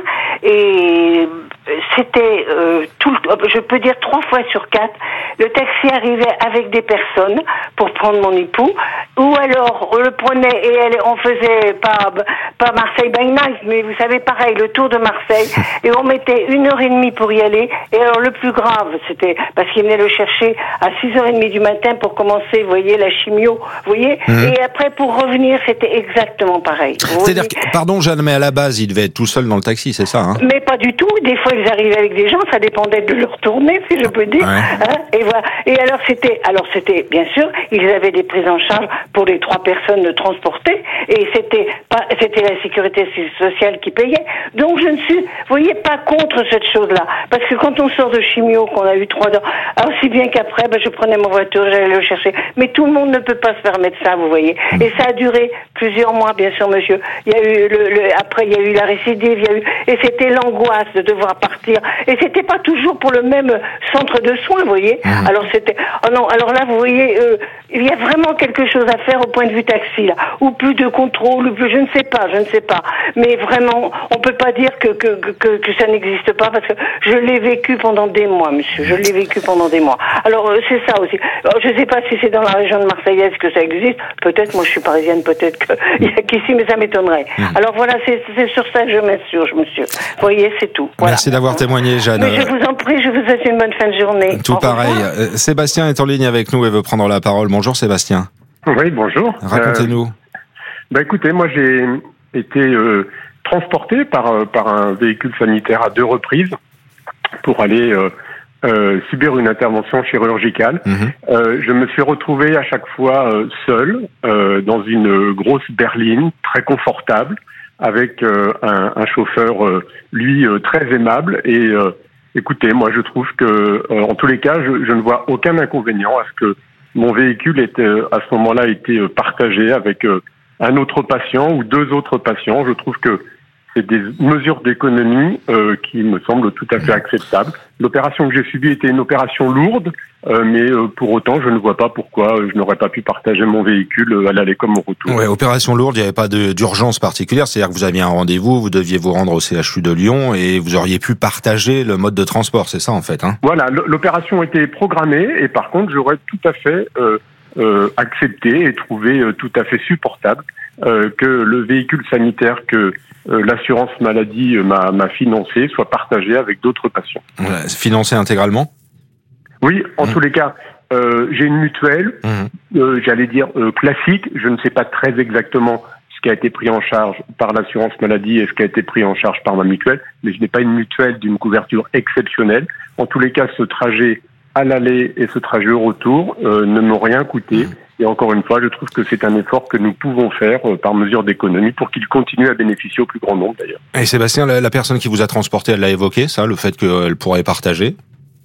Et c'était, euh, tout, je peux dire trois fois sur quatre, le taxi arrivait avec des personnes pour prendre mon époux. Ou alors, on le prenait et elle, on faisait pas, pas Marseille by night, mais vous savez, pareil, le tour de Marseille. Et on mettait une heure et demie pour y aller. Et alors, le plus grave, c'était parce qu'il venait le chercher à six heures trente du matin pour commencer, vous voyez, la chimio, vous voyez. Mmh. Et après, pour revenir, c'était exactement pareil. C'est-à-dire, que, pardon Jeanne, mais à la base, il devait être tout seul dans le taxi, c'est ça, hein? Mais pas du tout. Des fois, ils arrivaient avec des gens, ça dépendait de leur tournée, si je peux dire. Ouais. Hein, et voilà. Et alors, c'était, alors c'était, bien sûr, ils avaient des prises en charge pour les trois personnes transportées, et c'était pas, c'était la sécurité sociale qui payait. Donc, je ne suis, vous voyez, pas contre cette chose-là. Parce que quand on sort de chimio, qu'on a eu trois dents, alors si bien qu'après, ben, je prenais ma voiture, j'allais le chercher. Mais tout le monde ne peut pas se permettre ça, vous voyez. Et ça a duré plusieurs mois, bien sûr, monsieur. Il y a eu le, le après, il y a eu la récidive, il y a eu, et c'était l'angoisse de devoir partir. Et c'était pas toujours pour le même centre de soins, vous voyez. Mmh. Alors c'était, oh non, alors là, vous voyez, euh, il y a vraiment quelque chose à faire au point de vue taxi, là. Ou plus de contrôle, ou plus, je ne sais pas, je ne sais pas. Mais vraiment, on peut pas dire que, que, que, que ça n'existe pas, parce que je l'ai vécu pendant des mois, monsieur. Je l'ai vécu pendant des mois. Alors, euh, c'est ça aussi. Alors, je sais pas si c'est dans la région de Marseillaise que ça existe. Peut-être, moi je suis parisienne, peut-être qu'il y a qu'ici, mais ça m'étonnerait. Mmh. Alors voilà, c'est, c'est sur ça que je m'insurge, monsieur. Vous voyez, c'est tout. Voilà. Merci d'avoir témoigné, Jeanne. Mais je vous en prie, je vous souhaite une bonne fin de journée. Tout pareil. Euh, Sébastien est en ligne avec nous et veut prendre la parole. Bonjour Sébastien. Oui, bonjour. Racontez-nous. Euh, bah écoutez, moi j'ai été euh, transporté par, euh, par un véhicule sanitaire à deux reprises pour aller euh, euh, subir une intervention chirurgicale. Mmh. Euh, je me suis retrouvé à chaque fois euh, seul euh, dans une grosse berline très confortable avec euh, un, un chauffeur, euh, lui, euh, très aimable. Et euh, écoutez, moi je trouve que, euh, en tous les cas, je, je ne vois aucun inconvénient à ce que mon véhicule ait, euh, à ce moment-là, été partagé avec euh, un autre patient ou deux autres patients. Je trouve que c'est des mesures d'économie euh, qui me semblent tout à fait acceptables. L'opération que j'ai subie était une opération lourde, euh, mais euh, pour autant, je ne vois pas pourquoi je n'aurais pas pu partager mon véhicule à l'aller comme au retour. Ouais, opération lourde, il n'y avait pas de, d'urgence particulière, c'est-à-dire que vous aviez un rendez-vous, vous deviez vous rendre au C H U de Lyon et vous auriez pu partager le mode de transport, c'est ça en fait, hein? Voilà, l'opération était programmée et par contre, j'aurais tout à fait euh, euh, accepté et trouvé euh, tout à fait supportable euh, que le véhicule sanitaire que Euh, l'assurance maladie euh, m'a, m'a financé soit partagé avec d'autres patients. Ouais, financé intégralement ? Oui, en mmh. tous les cas, euh, j'ai une mutuelle, mmh. euh, j'allais dire euh, classique. Je ne sais pas très exactement ce qui a été pris en charge par l'assurance maladie et ce qui a été pris en charge par ma mutuelle, mais je n'ai pas une mutuelle d'une couverture exceptionnelle. En tous les cas, ce trajet à l'aller et ce trajet au retour euh, ne m'ont rien coûté. Mmh. Et encore une fois, je trouve que c'est un effort que nous pouvons faire euh, par mesure d'économie pour qu'il continue à bénéficier au plus grand nombre d'ailleurs. Et Sébastien, la, la personne qui vous a transporté, elle l'a évoqué, ça, le fait qu'elle pourrait partager ?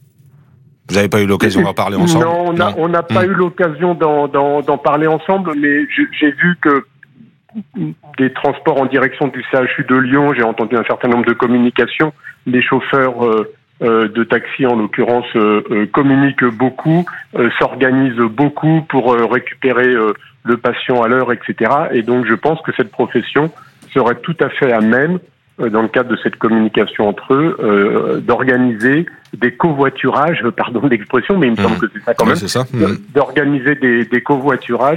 Vous n'avez pas eu l'occasion d'en parler ensemble ? Non, on n'a on n'a pas mmh. eu l'occasion d'en, d'en, d'en parler ensemble, mais je, j'ai vu que des transports en direction du C H U de Lyon, j'ai entendu un certain nombre de communications, les chauffeurs euh, Euh, de taxi en l'occurrence euh, euh, communiquent beaucoup, euh, s'organisent beaucoup pour euh, récupérer euh, le patient à l'heure, et cetera. Et donc je pense que cette profession serait tout à fait à même, euh, dans le cadre de cette communication entre eux, euh, d'organiser des covoiturages, pardon de l'expression, mais il me mmh. semble que c'est ça quand même, ouais, c'est ça. Mmh. d'organiser des, des covoiturages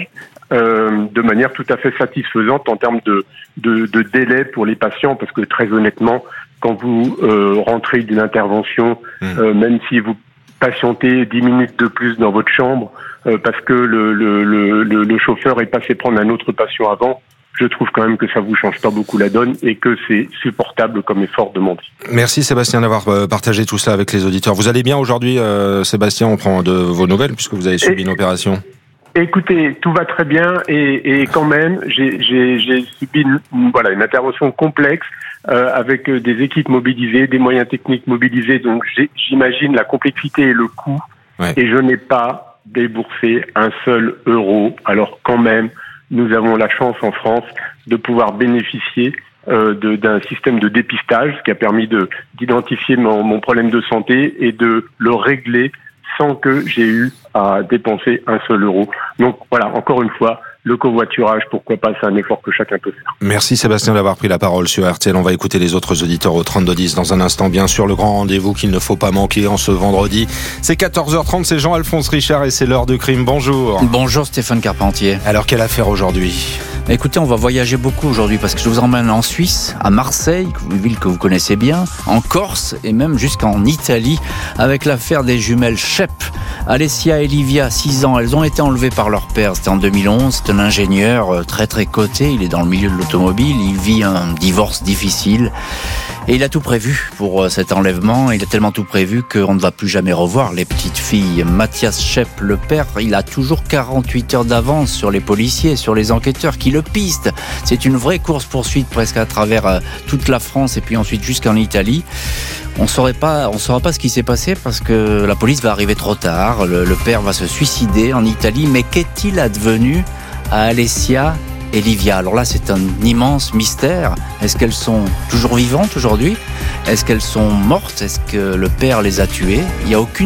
euh, de manière tout à fait satisfaisante en termes de, de, de délai pour les patients, parce que très honnêtement, quand vous euh, rentrez d'une intervention, mmh. euh, même si vous patientez dix minutes de plus dans votre chambre, euh, parce que le, le, le, le, le chauffeur est passé prendre un autre patient avant, je trouve quand même que ça vous change pas beaucoup la donne et que c'est supportable comme effort demandé. Merci Sébastien d'avoir partagé tout ça avec les auditeurs. Vous allez bien aujourd'hui, euh, Sébastien? On prend de vos nouvelles puisque vous avez subi et, une opération. Écoutez, tout va très bien et, et quand même, j'ai, j'ai, j'ai subi une, voilà, une intervention complexe euh, avec des équipes mobilisées, des moyens techniques mobilisés. Donc j'ai, j'imagine la complexité et le coût. Ouais. Et je n'ai pas déboursé un seul euro. Alors quand même, nous avons la chance en France de pouvoir bénéficier euh, de, d'un système de dépistage qui a permis de, d'identifier mon, mon problème de santé et de le régler sans que j'ai eu à dépenser un seul euro. Donc voilà, encore une fois, le covoiturage, pourquoi pas, c'est un effort que chacun peut faire. Merci Sébastien d'avoir pris la parole sur R T L. On va écouter les autres auditeurs au trente-deux dix dans un instant. Bien sûr, le grand rendez-vous qu'il ne faut pas manquer en ce vendredi. C'est quatorze heures trente, c'est Jean-Alphonse Richard et c'est l'heure de crime. Bonjour. Bonjour Stéphane Carpentier. Alors, quelle affaire aujourd'hui ? Écoutez, on va voyager beaucoup aujourd'hui parce que je vous emmène en Suisse, à Marseille, une ville que vous connaissez bien, en Corse et même jusqu'en Italie avec l'affaire des jumelles Shep. Alessia et Livia, six ans, elles ont été enlevées par leur père. C'était en deux mille onze. C'est un ingénieur très très coté. Il est dans le milieu de l'automobile. Il vit un divorce difficile. Et il a tout prévu pour cet enlèvement. Il a tellement tout prévu qu'on ne va plus jamais revoir les petites filles. Mathias Shep, le père, il a toujours quarante-huit heures d'avance sur les policiers, sur les enquêteurs qui le pistent. C'est une vraie course-poursuite presque à travers toute la France et puis ensuite jusqu'en Italie. On saurait pas, on saura pas ce qui s'est passé parce que la police va arriver trop tard. Le, le père va se suicider en Italie. Mais qu'est-il advenu à Alessia et Livia? Alors là, c'est un immense mystère. Est-ce qu'elles sont toujours vivantes aujourd'hui? Est-ce qu'elles sont mortes? Est-ce que le père les a tuées? Il n'y a aucune